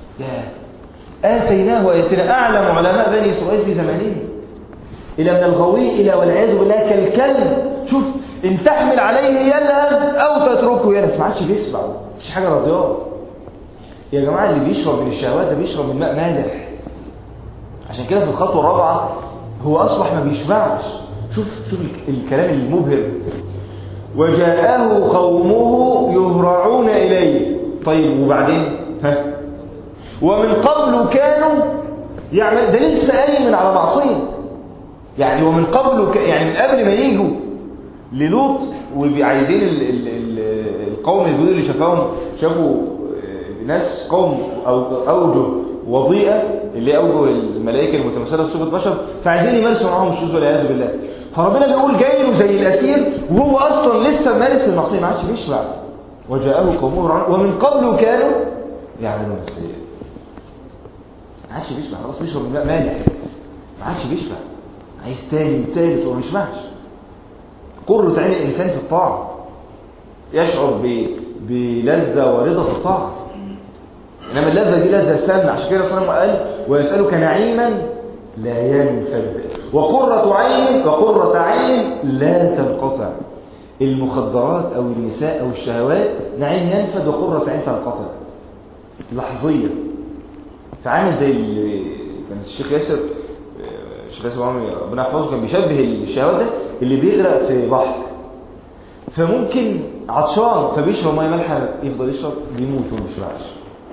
آتيناه آياتنا. أعلم علماء بني إسرائيل في زمانه إلى من الغاوين إلى والعياذ بالله كالكلب. شوف، إن تحمل عليه يلهث أو تتركه يلهث، ما عادش بيسمع، مش حاجة راضياه. يا جماعة اللي بيشرب من الشهوات ده بيشرب من ماء مالح. عشان كده في الخطوة الرابعة هو أصبح ما بيشبعش. شوف الكلام المبهر. وجاءه قومه يهرعون إليه. طيب وبعدين ومن قبل كانوا يعمل، ده لسه قايم على معصية يعني. ومن قبل يعني من قبل ما يجوا للوط وعايزين القوم اللي شافوا ناس قوم أوجه وضيئة اللي أوجه الملائكة المتمثلة في صفة بشر، فعايزين يمارسوا معاهم الشذوذ والعياذ بالله. فربنا بيقول جاي له زي الأسير وهو أصلا لسه مارس المعصية، ما عادش بيشبع. وجاءه قومه ومن قبل كانوا يعملون السيئات. ما عادش بيشبع خلاص، بيشرب من ماء مالح، ما عادش بيشبع، عايز تاني وتالت وما بيشبعش. قرة عين الإنسان في الطاعة، يشعر بلذة ورضا في الطاعة. إنما اللذة دي لذة سامة. عشان كده صلى الله عليه وسلم قال ويسألك نعيما لا ينفد وقرة عين لا تنقطع. المخدرات أو النساء أو الشهوات نعيم ينفد وقرة عين تنقطع لحظية. فعامل زي كان الشيخ ياسر ربنا يحفظه كان بيشبه الشهوات ده اللي بيغرق في بحر، فممكن عطشان فبيشرب ميه مالحه، يفضل يشرب بيموت وما بيشبعش،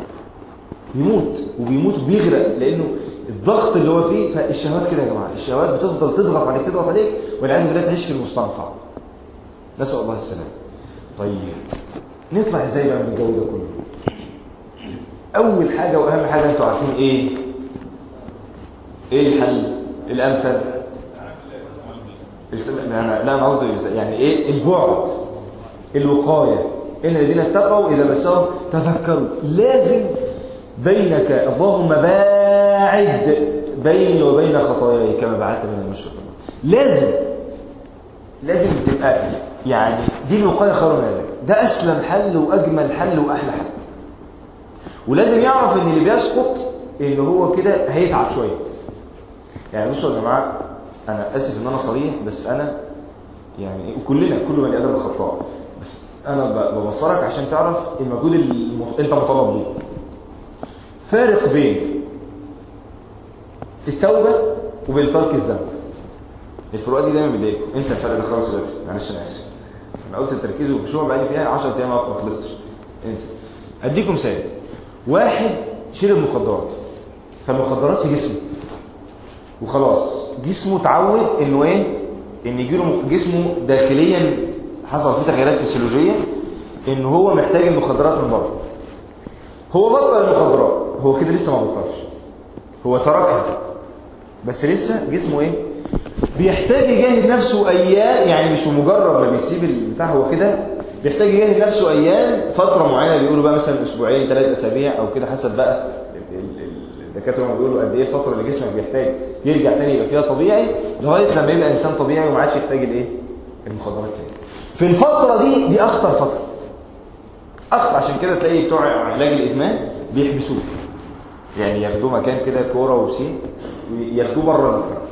يموت وبيغرق لانه الضغط اللي هو فيه. فالشهوات كده يا جماعه، الشهوات بتفضل تضغط عليك والعياذ بالله تعيش في المستنقع، نسال الله السلامه. طيب نطلع ازاي بقى من الجو ده كله؟ اول حاجه واهم حاجه انتوا عارفين ايه الحل الامثل؟ لا انا قصدي يعني ايه البعد، الوقايه. ان الذين اتقوا اذا مسهم تفكروا. لازم بينك اللهم باعد بيني وبين خطاياي كما بعدت من المشرق. لازم تبقى يعني دي الوقايه خير من العلاج. ده اسلم حل واجمل حل واحلى حل. ولازم يعرف ان اللي بيسقط ان هو كده هيتعب شويه. يعني بصوا يا جماعه، انا اسف ان انا صريح، بس انا يعني كل بني ادم خطاء، بس انا ببصرك عشان تعرف المجهود اللي انت مطالب بيه. فارق بين التوبه وبين ترك الذنب. الفروقات دي دايما بتضايقكم. انسى الفرق ده خالص دلوقتي، معلش انا اسف. انا قلت التركيز والخشوع بقالي فيها 10 ايام ما خلصتش. انسى. اديكم مثال. واحد شرب مخدرات، فالمخدرات في جسمه وخلاص جسمه اتعود انه ايه، ان يجيله جسمه داخليا حصل فيه تغييرات فسيولوجيه ان هو محتاج المخدرات من بره. هو بطل المخدرات، هو كده لسه ما بطلش، هو تركها بس لسه جسمه ايه، بيحتاج يجاهد نفسه ايام. يعني مش مجرد ما بيسيب البتاع، هو كده بيحتاج يجاهد نفسه ايام، فتره معينه بيقولوا بقى مثلا اسبوعين 3 اسابيع او كده، حسب بقى الدكاتره ما بيقولوا قد ايه الفتره اللي جسمك بيحتاج يرجع تاني يبقى فيها طبيعي، لغايه لما يبقى انسان طبيعي وما عادش يحتاج الايه، المخدرات تاني. في الفتره دي اخطر فتره، اخطر. عشان كده تلاقي بتوع علاج الادمان بيحبسوه، يعني ياخدوه مكان كده كوره وبسين وياخدوه بره المكان.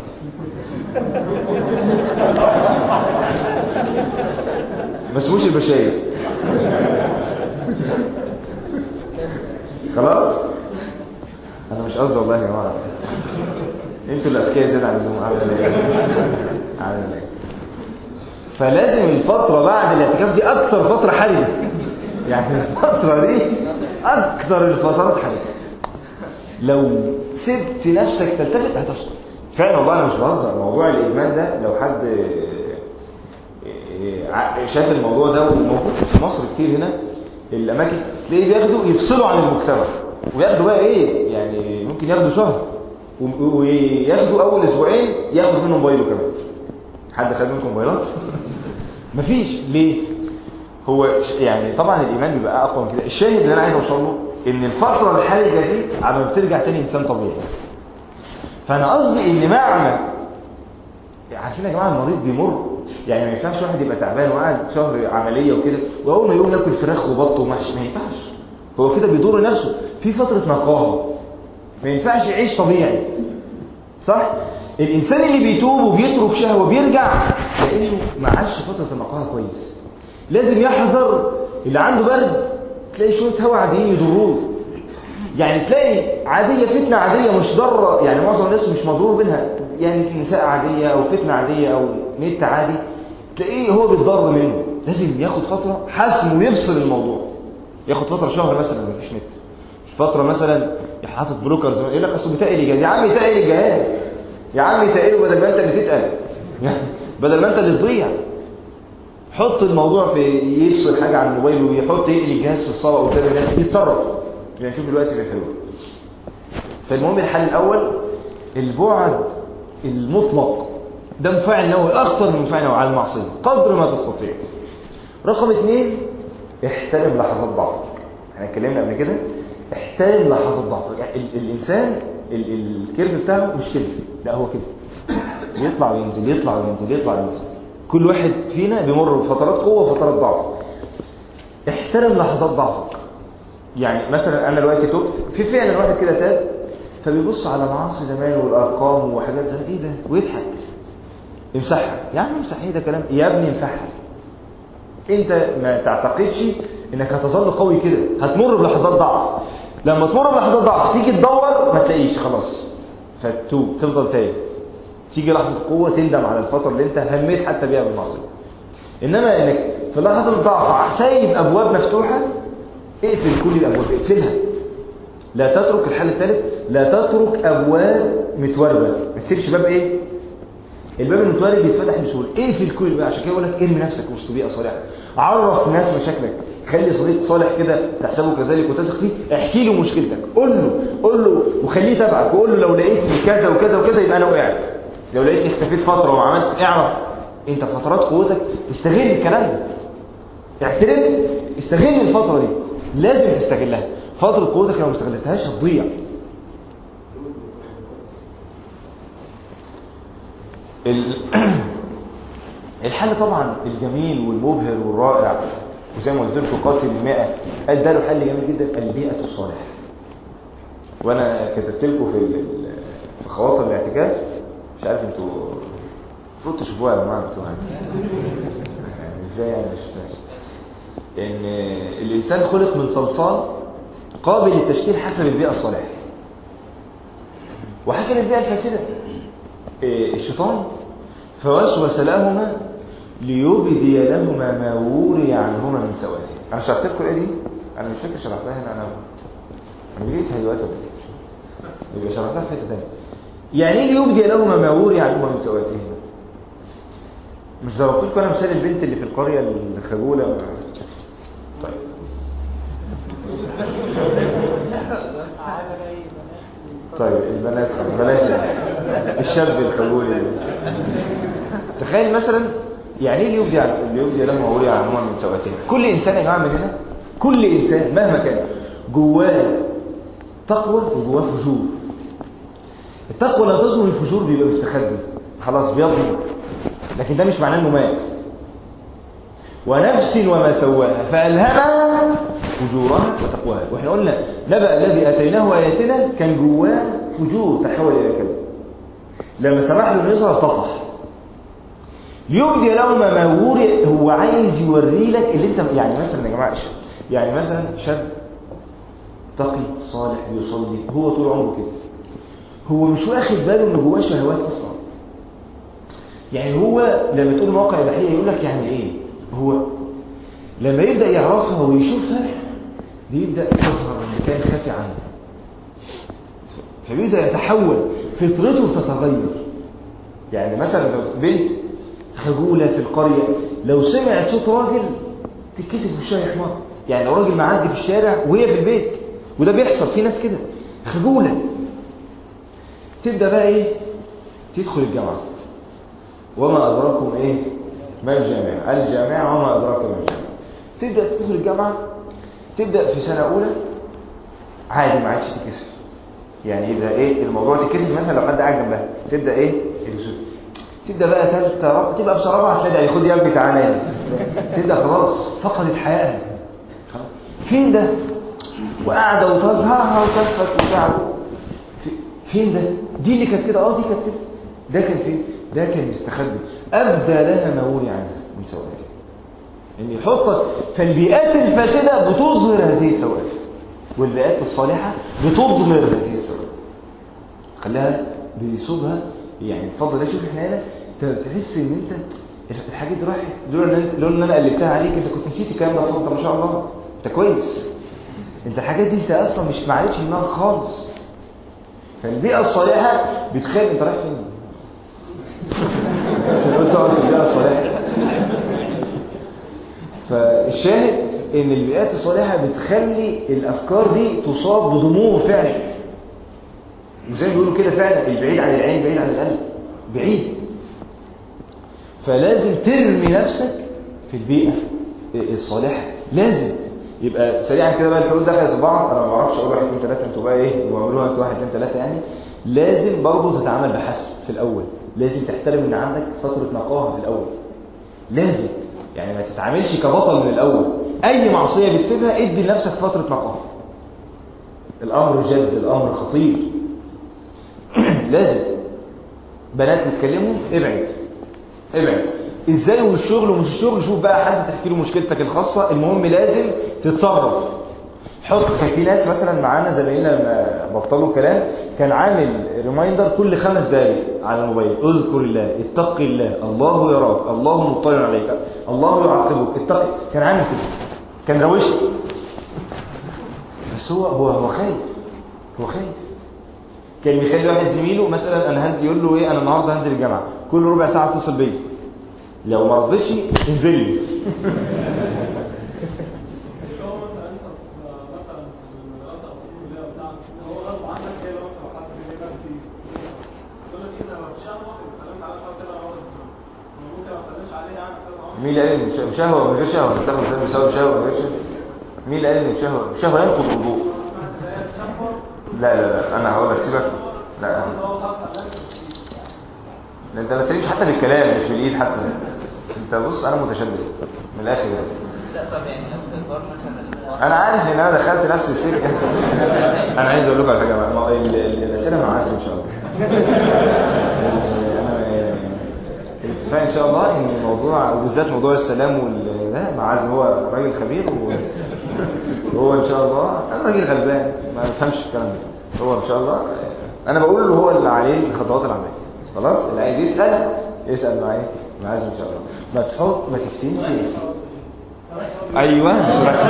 ما اسموش البشاير خلاص. انا مش قصدي والله يا جماعه، انتوا اللي اذكياء زياده عن اللزوم. عامل ايه؟ فلازم الفتره بعد الاعتكاف دي اكثر فتره حرجه، يعني الفتره دي اكثر الفترات حرجه. لو سبت نفسك تلتفت هتسقط فعلا والله. انا مش بهزر. موضوع الادمان ده لو حد شاف الموضوع ده، وموجود في مصر كتير هنا الاماكن، تلاقيه بياخدوا يفصلوا عن المجتمع، وياخدوا بقى ايه، يعني ممكن ياخدوا شهر وياخدوا اول اسبوعين ياخدوا منهم موبايله كمان. حد خد منكم موبايلات؟ مفيش. ليه؟ هو يعني طبعا الايمان بيبقى اقوى من كده. الشاهد اللي انا عايز اوصل له ان الفتره الحرجه دي عم بترجع تاني انسان طبيعي. فانا قصدي ان معنى عارفين يا جماعه المريض بيمر، يعني ما ينفعش واحد يبقى تعبان وقاعد شهر عمليه وكده واول ما يقوم ياكل فراخ وبط ومحشي، ما ينفعش. هو كده بيضر نفسه في فتره نقاهه، ما ينفعش يعيش طبيعي، صح؟ الانسان اللي بيتوب وبيترك شهوه بيرجع لانه ما عاش فتره النقاهه كويس. لازم يحذر. اللي عنده برد تلاقي شويه هواء عاديين يضروه، يعني تلاقي عاديه فتنه عاديه مش ضاره، يعني معظم الناس مش مضرور منها، يعني نساء عاديه او فتنه عاديه او نت عادي تلاقيه هو بيتضر منه. لازم ياخد فتره حسم ويفصل الموضوع، ياخد فتره شهر مثلا ما فيش نت، فتره مثلا حاطط بلوكرز. يقول لك اصل بتقل الجهاز، يا عم تقل الجهاز، يا عم تقله بدل ما انت اللي تتقل، بدل ما انت اللي تضيع. حط الموضوع في يفصل حاجه عن الموبايل ويحط يقل الجهاز في الصلاه قدام الناس، يتصرف. يعني شوف دلوقتي في الحلول. فالمهم الحل الاول البعد المطلق، ده مفاعل نووي اخطر من مفاعل نووي على المعصيه قدر ما تستطيع. رقم 2 احترم لحظات ضعفك. احنا اتكلمنا قبل كده، احترم لحظات ضعفك. يعني الانسان الكيرف بتاعه مش كده، لا هو كده يطلع وينزل يطلع وينزل يطلع وينزل. كل واحد فينا بيمر بفترات قوه وفترات ضعف. احترم لحظات ضعفك. يعني مثلا انا دلوقتي تبت، في فعلا واحد كده تاب فبيبص على معاصي زمان والارقام وحاجات زي ايه ده ويضحك، امسحها يا عم، امسح ايه ده كلام يا ابني، امسحها. انت ما تعتقدش انك هتظل قوي كده، هتمر بلحظات ضعف. لما تمر بلحظات ضعف تيجي تدور ما تلاقيش، خلاص فتوب تفضل تاني. تيجي لحظه قوه تندم على الفتره اللي انت هميت حتى بيها بالمعصيه. انما انك في لحظه الضعف سايب ابواب مفتوحه، اقفل كل الابواب، اقفلها. لا تترك الحل الثالث، لا تترك ابواب متوربه. ما تسيبش باب ايه؟ الباب المتورب بيتفتح بسهوله. اقفل كل الباب. عشان كده بقول لك ارمي نفسك وسط بيئه صالحه، عرف الناس مشاكلك، خلي صديق صالح كده تحسبه كذلك وتثق فيه، احكي له مشكلتك، قول له وخليه تبعك، وقول له لو لقيتني كذا وكذا وكذا يبقى انا وقعت، لو لقيتني اختفيت فتره وما عملتش، اعرف انت فترات قوتك استغل الكلام ده، اعترف، استغل الفتره دي، لازم تستغلها. فتره قوتك لو ما استغلتهاش هتضيع. الحل طبعا الجميل والمبهر والرائع، وزي ما قلت لكم قاتل ال100 قال ده له حل جميل جدا، البيئه الصالحه. وانا كتبت لكم في خواطر الاعتكاف، مش عارف انتوا المفروض تشوفوها يا جماعه بتوع يعني ازاي، يعني مش فاهم ان الانسان خلق من صلصال قابل للتشكيل حسب البيئه الصالحه وحسب البيئه الفاسده. الشيطان فوسوس لهما ليبدي لهما ما وري عنهما من سواتهما. انا شرحت لكم ايه دي؟ انا مش فاكر شرحتها هنا، انا جريتها دلوقتي يبقى شرحتها في حته ثانيه. يعني ايه ليبدي لهما ما وري عنهما من سواتهما؟ مش ضربت لكم انا مثال البنت اللي في القريه الخجوله؟ طيب البنات بلاش الشاب الخجول. تخيل مثلا يعني ايه يبدي لما اوري عنهما من سواتهما. كل انسان يا جماعه مننا، كل انسان مهما كان جواه تقوى وجواه فجور. التقوى لا تظهر، الفجور بيبقى مستخبي خلاص بيظهر، لكن ده مش معناه انه مات. ونفس وما سواها فألهمها فجورها وتقواها. واحنا قلنا نبأ الذي اتيناه اياتنا كان جواه فجور تحول الى كذا، لما سمح له يظهر طفح. يبدي لهما ما وري، هو عايز يوري لك اللي انت يعني مثلا يا جماعه، يعني مثلا شاب تقي صالح بيصلي، هو طول عمره كده، هو مش واخد باله ان جواه شهوات اصلا. يعني هو لما تقول موقع اباحيه يقول لك يعني ايه، هو لما يبدا يعرفها ويشوفها بيبدا تظهر اللي كان خافي عنه، فبيبدا يتحول، فطرته تتغير. يعني مثلا لو بنت خجوله في القريه لو سمعت صوت راجل تتكسف في الشارع حمار، يعني لو راجل معدي في الشارع وهي في البيت، وده بيحصل في ناس كده خجوله، تبدا بقى ايه، تدخل الجامعه. وما ادراكم ايه ما الجامعه، الجامعه وما ادراك ما الجامعه. تبدا تدخل الجامعه، تبدا في سنه اولى عادي ما عادش تتكسف. يعني اذا ايه الموضوع تتكسف مثلا لو حد قاعد جنبها تبدا ايه تبدا بقى ثالثه تبقى بصراحه هتلاقي خد يا ابني تعالى يعني. تبدا خلاص فقدت حيائها. فين ده؟ وقاعده وتظهرها وتلفت وتعب. فين ده؟ دي اللي كانت كده دي كانت كده. ده كان فين؟ ده كان مستخبي. ابدى لها ما ولي عنها من سوءات. ان يحطك فالبيئات الفاسده بتظهر هذه السوءات والبيئات الصالحه بتضمر هذه السوءات. خليها بيصوبها يعني. اتفضل اشوف احنا هنا تحس ان انت الحاجات دي راحت لولا ان انا قلبتها عليك انت كنت نسيت الكلام ده. انت ما شاء الله انت كويس. انت الحاجات دي انت اصلا مش معلش في دماغك خالص. فالبيئه الصالحه بتخلي انت رايح فين؟ قلت اقعد في البيئه الصالحه. فالشاهد ان البيئات الصالحه بتخلي الافكار دي تصاب بضمور فعلا. وزي ما بيقولوا كده فعلا البعيد عن العين بعيد عن القلب. بعيد. فلازم ترمي نفسك في البيئه الصالحه. لازم يبقى سريعا كده بقى الحلول دخلت في بعض. انا ما اعرفش اقول 1 2 3 انتوا بقى ايه واعملوها انتوا 1 2 3 يعني. لازم برضه تتعامل بحسب في الاول. لازم تحترم ان عندك فتره نقاهه في الاول. لازم يعني ما تتعاملش كبطل من الاول. اي معصيه بتسيبها ادي لنفسك فتره نقاهه. الامر جد، الامر خطير. لازم بنات بتكلموا ابعد. ازاي والشغل ومش الشغل شوف بقى حد تحكي له مشكلتك الخاصه. المهم لازم تتصرف. كان في ناس مثلا معانا زمايلنا لما بطلوا كلام كان عامل ريمايندر كل 5 دقايق على الموبايل. اذكر الله، اتق الله، الله يراك، الله مطلع عليك، الله يعاقبك، اتق. كان عامل كده. كان روش. بس هو خايف. كان بيخلي واحد زميله مثلا انا هنزل يقول له ايه انا النهارده هنزل الجامعه كل ربع ساعه اتصل بيا. لو ما رضيتش انزل لي. مين اللي قال ان شهوه من غير شهوه بتاخد زي بيساوي شهوه من غير شهوه؟ مين اللي قال ان الشهوه ينقض الوضوء؟ لا انا هقول لك سيبك. لا انت ما تريش حتى بالكلام مش بالايد حتى. انت بص انا متشدد من الاخر يعني. لا طب يعني مثلا انا عارف ان انا دخلت نفسي في سكه. انا عايز اقول لكم على حاجه. الاسئله مع عزم ان شاء الله. الاتفاق ان شاء الله ان الموضوع وبالذات موضوع السلام ده مع عزم هو راجل خبير وهو ان شاء الله انا راجل غلبان ما بفهمش الكلام ده. هو ان شاء الله انا بقول له هو اللي عليه الخطوات العمليه. خلاص اللي عايز يسال معايا مع عزم ان شاء الله. ما تفتنش. ايوه بسرعه.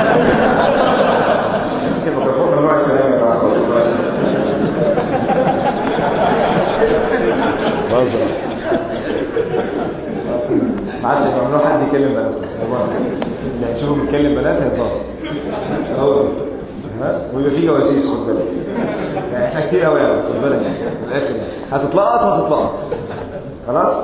امسك الميكروفون من نوع السلام يا جماعه. ما عادش ممنوع حد يكلم بنات. اللي هتشوفه بيتكلم بنات هيتضرب. هو بس ويبقى في جواسيس خد بالك. يعني احنا كتير قوي خد بالك في الاخر هتتلقط. خلاص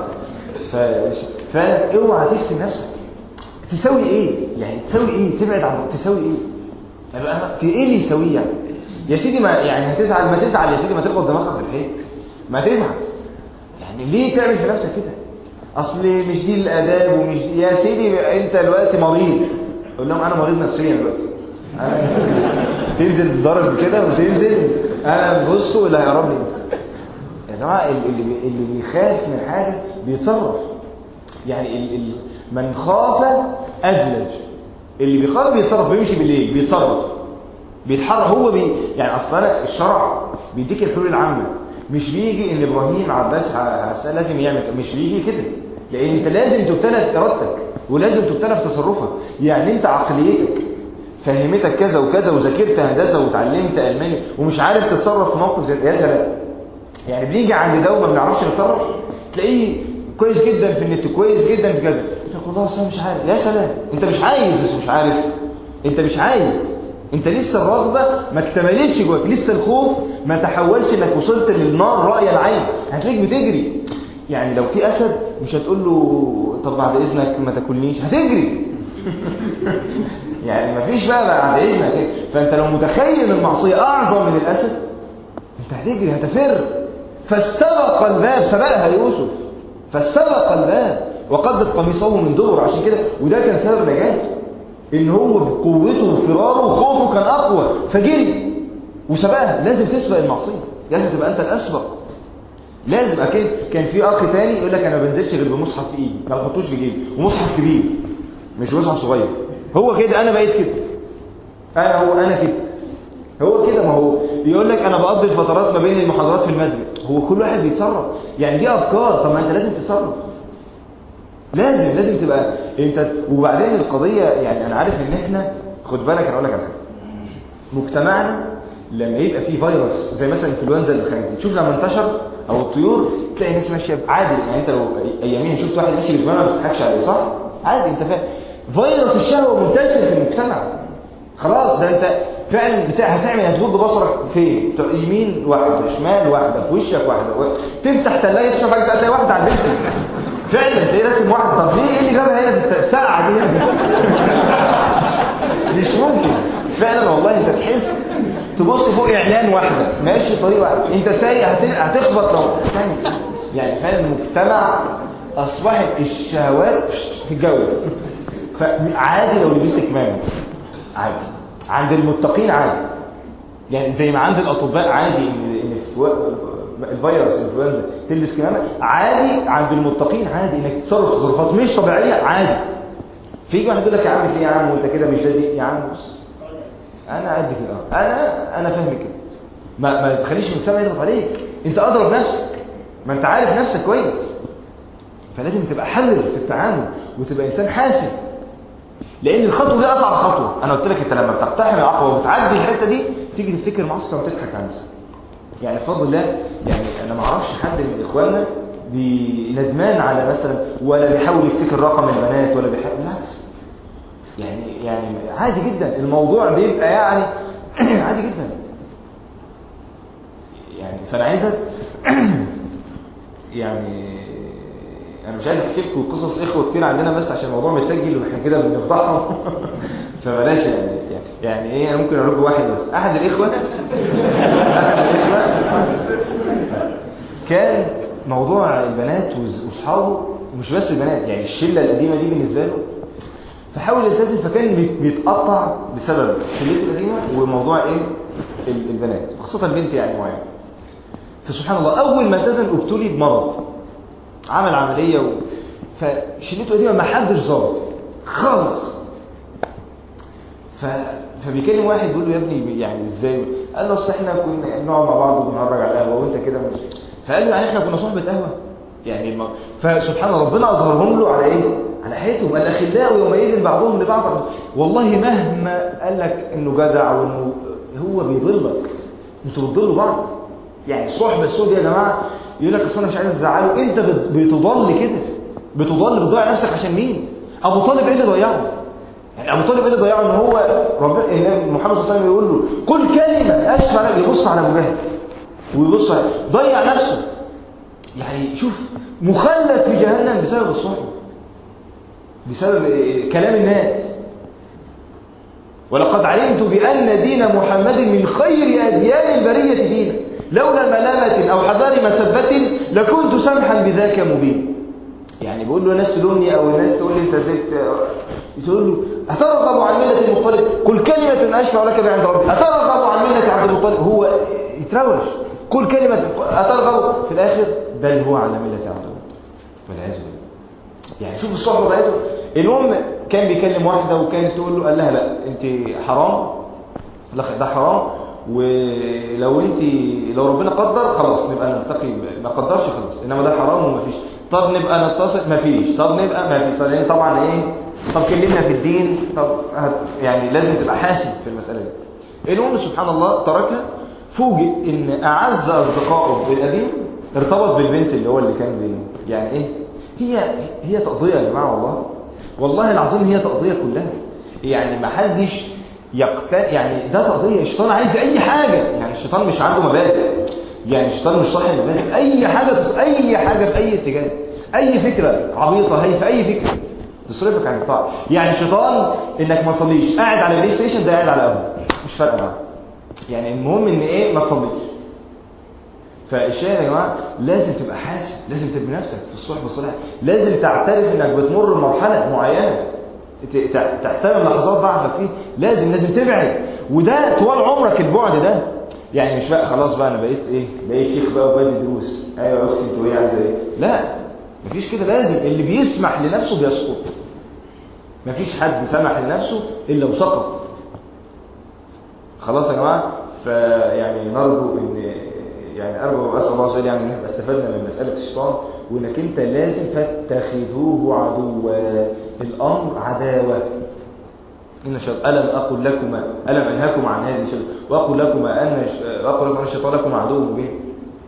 فاوعى تفتن نفسك. تسوي ايه؟ يعني تسوي ايه؟ تبعد عن تسوي ايه؟ يبقى في ايه اللي يسويه يعني؟ يا سيدي ما يعني هتزعل ما تزعل يا سيدي ما تخبط دماغك في الحيط. ما تزعل. يعني ليه تعمل في نفسك كده؟ اصل مش دي الاداب ومش دي. يا سيدي انت دلوقتي مريض. قول لهم انا مريض نفسيا دلوقتي. تنزل تضرب كده وتنزل انا بصوا اللي هيقرب لي. يا جماعه اللي بيخاف من حاجه بيتصرف. يعني من خاف أدلج. اللي بيخاف بيتصرف. بيمشي بالليل بيتصرف بيتحرك. هو يعني أصلا الشرع بيديك الحلول العامة. مش بيجي ان ابراهيم عباس لازم يعمل. مش بيجي كده. لان انت لازم تبتلى في ارادتك ولازم تبتلى في تصرفك. يعني انت عقليتك فهمتك كذا وكذا وذاكرت هندسه وتعلمت الماني ومش عارف تتصرف في موقف زي يا سلام. يعني بنيجي عند ده وما بنعرفش نتصرف. تلاقيه كويس جدا في النت كويس جدا في كذا. تقول خلاص انا مش عارف. يا سلام انت مش عايز. بس مش عارف. انت مش عايز. انت لسه الرغبه ما اكتملتش جواك. لسه الخوف ما تحولش انك وصلت للنار رأي العين. هتلاقيك بتجري. يعني لو في اسد مش هتقول له طب بعد اذنك ما تاكلنيش. هتجري. يعني مفيش بقى بعد اذنك كده. فانت لو متخيل المعصيه اعظم من الاسد انت هتجري هتفر. فاستبق الباب، سبقها يوسف، فاستبق الباب وقدت قميصه من دبر. عشان كده وده كان سبب نجاته، ان هو بقوته وفراره وخوفه كان اقوى فجري وسبقها. لازم تسبق المعصيه، لازم تبقى انت الاسبق. لازم اكيد. كان في اخ تاني يقول لك انا ما بنزلش غير بمصحف في ايدي، ما بحطوش في جيبي، ومصحف كبير مش مصحف صغير. هو كده، انا بقيت كده، انا كده، هو كده. ما هو يقول لك انا بقضي فترات ما بين المحاضرات في المسجد. هو كل واحد بيتصرف، يعني دي افكار. طب ما انت لازم تتصرف، لازم تبقى انت. وبعدين القضيه يعني انا عارف ان احنا، خد بالك انا اقول لك على حاجه. مجتمعنا لما يبقى فيه فيروس زي مثلا انفلونزا الخنازير، تشوف لما انتشر او الطيور تلاقي ناس ماشيه عادي. يعني انت لو ايامين شفت واحد ماشي بالجمال ما بتضحكش عليه، صح؟ عادي، انت فاهم. فيروس الشهوه منتشر في المجتمع. خلاص ده انت فعلا هتغض بصرك فين؟ يمين واحده، شمال واحده، في وشك واحده، تفتح تلاقي تشوف حاجه تلاقي واحده على البنت فعلا تلاقي راسم واحد. طب ايه اللي جابها هنا في الساعه دي؟ مش ممكن فعلا والله. انت تحس تبص فوق اعلان واحده ماشي طريق واحد، انت سايق هتخبط لو يعني فعلا المجتمع اصبحت الشهوات في الجو. فعادي لو لبست كمامه، عادي عند المتقين، عادي يعني زي ما عند الاطباء عادي ان الفيروس الانفلونزا تلبس كمامه، عادي عند المتقين عادي انك تتصرف تصرفات مش طبيعيه، عادي. في واحد يقول لك يا عم في يا عم وانت كده مش جدي يا عم. بص انا قد كده، انا فاهم كده. ما تخليش المجتمع يضغط عليك، انت اضرب نفسك، ما انت عارف نفسك كويس. فلازم تبقى حذر في التعامل وتبقى انسان حاسب، لان الخطوه دي اصعب خطوه. انا قلت لك انت لما بتقتحم العقبه وبتعدي الحته دي تيجي تفتكر معصيه وتضحك على نفسك. يعني بفضل الله يعني انا ما اعرفش حد من اخواننا ندمان على مثلا ولا بيحاول يفتكر رقم البنات ولا بيحاول، بالعكس يعني عادي جدا الموضوع بيبقى يعني عادي جدا يعني. فانا عايزك يعني انا مش عايز احكي لكم قصص اخوه كتير عندنا بس عشان الموضوع متسجل واحنا كده بنفضحهم فبلاش يعني ايه. انا ممكن اقول لكم واحد بس. احد الاخوه كان موضوع البنات واصحابه، ومش بس البنات يعني الشله القديمه دي بالنسبه له، فحاول يلتزم. فكان بيتقطع بسبب شلته القديمه وموضوع ايه البنات، خاصه البنت يعني معينه. فسبحان الله اول ما التزم ابتلي بمرض، عمل عمليه فشلته القديمه ما حدش ظابط خالص. فبيكلم واحد بيقول له يا ابني يعني ازاي؟ قال له اصل احنا كنا نقعد مع بعض وبنهرج على القهوه وانت كده مش. فقال له يعني احنا كنا صحبه قهوه يعني فسبحان الله ربنا اظهرهم له على ايه؟ على حياتهم. الاخلاء يومئذ بعضهم لبعض. والله مهما قال لك انه جدع وانه هو بيضلك، انتوا بتضلوا بعض. يعني الصحبه السود يا جماعه يقول لك اصل انا مش عايز ازعله، انت بتضل كده، بتضيع نفسك. عشان مين؟ ابو طالب ايه اللي ضيعه؟ يعني ابو طالب ايه اللي ضيعه؟ ان هو محمد صلى الله عليه وسلم يقول له قل كلمه اشفع لك، يبص على ابو جهل ويبص ضيع نفسه. يعني شوف مخلد في جهنم بسبب الصحبه، بسبب كلام الناس. ولقد علمت بأن دين محمد من خير أديان البرية دينا لولا ملامة أو حذار مسبة لكنت سمحا بذاك مبين. يعني بيقول له الناس تلومني أو الناس تقول لي أنت زيت، تقول له أترغب عن ملة المطلب؟ قل كلمة أشفع لك بعند ربي. أترغب عن ملة عبد المطلب؟ هو يتروش. قل كلمة أترغب في الآخر بل هو على ملة عبد المطلب والعياذ بالله. يعني شوف الصحبة بتاعته. المهم كان بيكلم واحدة وكانت تقول له، قال لها لا انت حرام، لا ده حرام، ولو انت لو ربنا قدر خلاص نبقى نلتقي، ما قدرش خلاص، انما ده حرام ومفيش. طب نبقى نتصل، مفيش. طب نبقى مفيش. طب يعني طبعا ايه؟ طب كلمنا في الدين. طب يعني لازم تبقى حاسب في المسألة دي. المهم سبحان الله تركها. فوجئ ان اعز اصدقائه القديم ارتبط بالبنت اللي كان بينه. يعني ايه؟ هي تقضية يا جماعة. والله العظيم هي تقضية كلها. يعني ما حدش يعني ده تقضية. الشيطان عايز اي حاجة. يعني الشيطان مش عنده مبادئ، يعني الشيطان مش صاحب مبادئ. اي حاجة في اي اتجاه، اي فكرة عبيطة هي في اي فكرة تصرفك عن الطاعه. يعني الشيطان انك ما تصليش، قاعد على البلاي ستيشن ده قاعد على قهوه، مش فارقه معاه. يعني المهم ان ايه؟ ما تصليش. فالشاهد يا جماعه لازم تبقى حاسس، لازم تبني نفسك في الصلح والصلاح، لازم تعترف انك بتمر بمرحله معينه، تحترم لحظات ضعفك فيه، لازم تبعد. وده طوال عمرك البعد ده، يعني مش بقى خلاص بقى انا بقيت ايه؟ بقيت شيخ بقى وبدي دروس. ايوه يا اختي انت ايه عايزه ايه؟ لا مفيش كده. لازم اللي بيسمح لنفسه بيسقط. مفيش حد سمح لنفسه الا وسقط. خلاص يا جماعه. فيعني نرجو ان ارجو اسال الله عز وجل يعني ان احنا استفدنا من مساله الشيطان، وانك انت لازم تتخذوه عدوا. الامر عداوه. ان الم انهاكم عن هذه الشجره واقول لكم ان الشيطان لكم عدو مبين.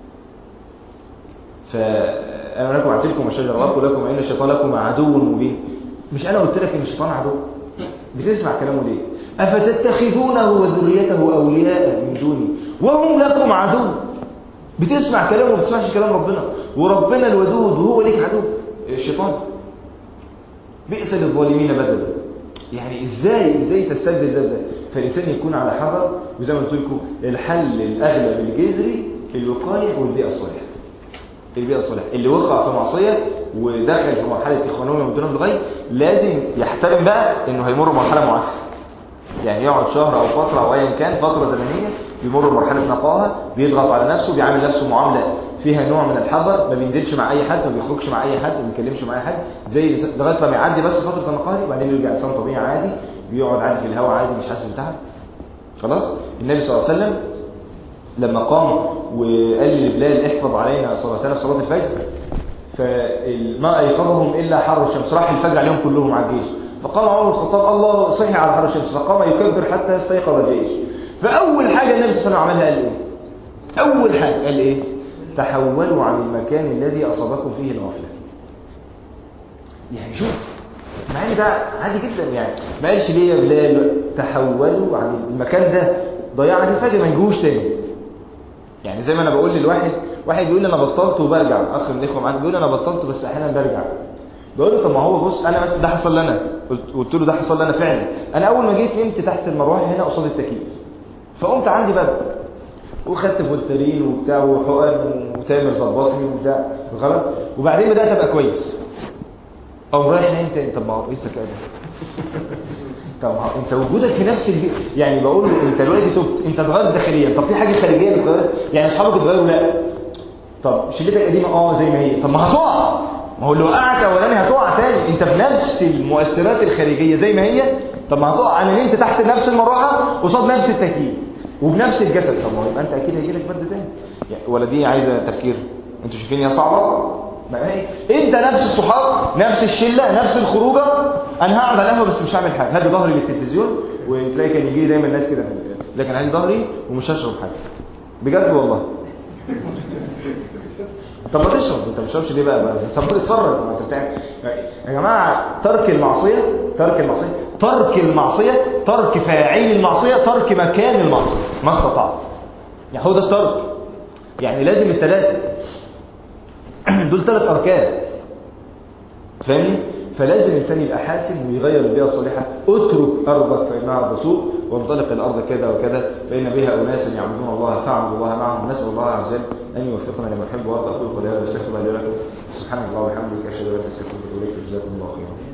فانا لكم اعطيكم الشجره واقول لكم ان الشيطان لكم عدو مبين. مش انا قلت لك ان الشيطان عدو؟ بتسمع كلامه ليه؟ افتتخذونه وذريته اولياء من دوني وهم لكم عدو. بتسمع كلامه وما بتسمعش كلام ربنا، وربنا الودود وهو ليك عدو الشيطان. بئس للظالمين بدلا. يعني ازاي تستبدل ده؟ فالانسان يكون على حذر. وزي ما قلت لكم الحل الاغلب الجذري الوقايه والبيئه الصالحه. البيئه الصالحه اللي وقع في معصيه ودخل في مرحله اخوانيه ودونهم لغايه لازم يحترم بقى انه هيمر مرحله معاكسه. يعني يقعد شهر او فتره او ايا كان فتره زمنيه بيمر مرحله نقاهه، بيضغط على نفسه، بيعامل نفسه معامله فيها نوع من الحذر، ما بينزلش مع اي حد، ما بيخرجش مع اي حد، ما بيتكلمش مع اي حد، زي لغايه لما يعدي بس فتره النقاهه وبعدين يرجع انسان طبيعي عادي، بيقعد عادي في الهواء عادي مش حاسس بتعب. خلاص. النبي صلى الله عليه وسلم لما قام وقال لبلال احفظ علينا صلاتنا في صلاه الفجر، فما ايقظهم الا حر الشمس، راح الفجر عليهم كلهم على الجيش، فقام عمر الخطاب الله صحي على حر الشمس، فقام يكبر حتى استيقظ الجيش. فاول حاجه النبي صلى الله عليه وسلم عملها قال ايه؟ اول حاجه قال ايه؟ تحولوا عن المكان الذي اصابكم فيه الغفله. يعني شوف، مع ان ده عادي جدا، يعني ما قالش ليه يا بلال تحولوا عن المكان ده ضيعني فجاه ما يجوش تاني. يعني زي ما انا بقول للواحد، واحد بيقول لي انا بطلت وبرجع، اخ من الاخوه معانا بيقول لي انا بطلت بس احيانا برجع. بقول له طب ما هو بص، انا بس ده حصل لي انا، قلت له ده حصل لي انا فعلا. انا اول ما جيت نمت تحت المروحه هنا قصاد التكييف، فقمت عندي برد وخدت فولترين وبتاع وحقن وتامر ظبطني وبتاع غلط، وبعدين بدات ابقى كويس. او رايح نايم تاني. طب ما هو ايه الذكاء ده؟ طب انت وجودك في نفس البيت، يعني بقول له انت دلوقتي تبت، انت اتغيرت داخليا، طب في حاجه خارجيه اتغيرت؟ يعني اصحابك اتغيروا؟ لا. طب شلتك القديمه زي ما هي، طب ما هتقع، ما هو اللي وقعك اولاني هتقع تاني، انت بنفس المؤثرات الخارجيه زي ما هي، طب ما هتقع. انا نمت تحت نفس المروحه قصاد نفس التكييف وبنفس الجسد، طب ما هو يبقى انت اكيد هيجيلك برد تاني. يعني ولا دي عايزه تفكير؟ انتوا شايفين يا صعبه؟ ما هي انت نفس الصحاب، نفس الشله، نفس الخروجه. انا هقعد على القهوه بس مش هعمل حاجه، هدي ظهري للتلفزيون، وتلاقي كان يجي لي دايما الناس كده، لكن هدي ظهري ومش هشرب حاجه بجد والله. طب ما تشرب، انت ما بتشربش ليه بقى؟ طب اتفرج ما انت بتعمل. يا جماعه ترك المعصيه، ترك فاعل المعصيه، ترك مكان المعصيه ما استطعت. يعني هو ده الترك. يعني لازم الثلاثه دول 3 اركان، فاهمني؟ فلازم الانسان يبقى حاسم ويغير البيئه الصالحه. اترك ارضك فانها ارض سوء، وانطلق الارض كذا وكذا فان بها اناسا يعبدون الله فاعبدوا الله معهم. نسال الله عز وجل ان يوفقنا لما يحب ويرضى. اقول قولي هذا واستغفر الله لي ولكم. سبحان الله وبحمده اشهد ان لا اله الا انت استغفرك واتوب اليك. جزاكم الله خيرا.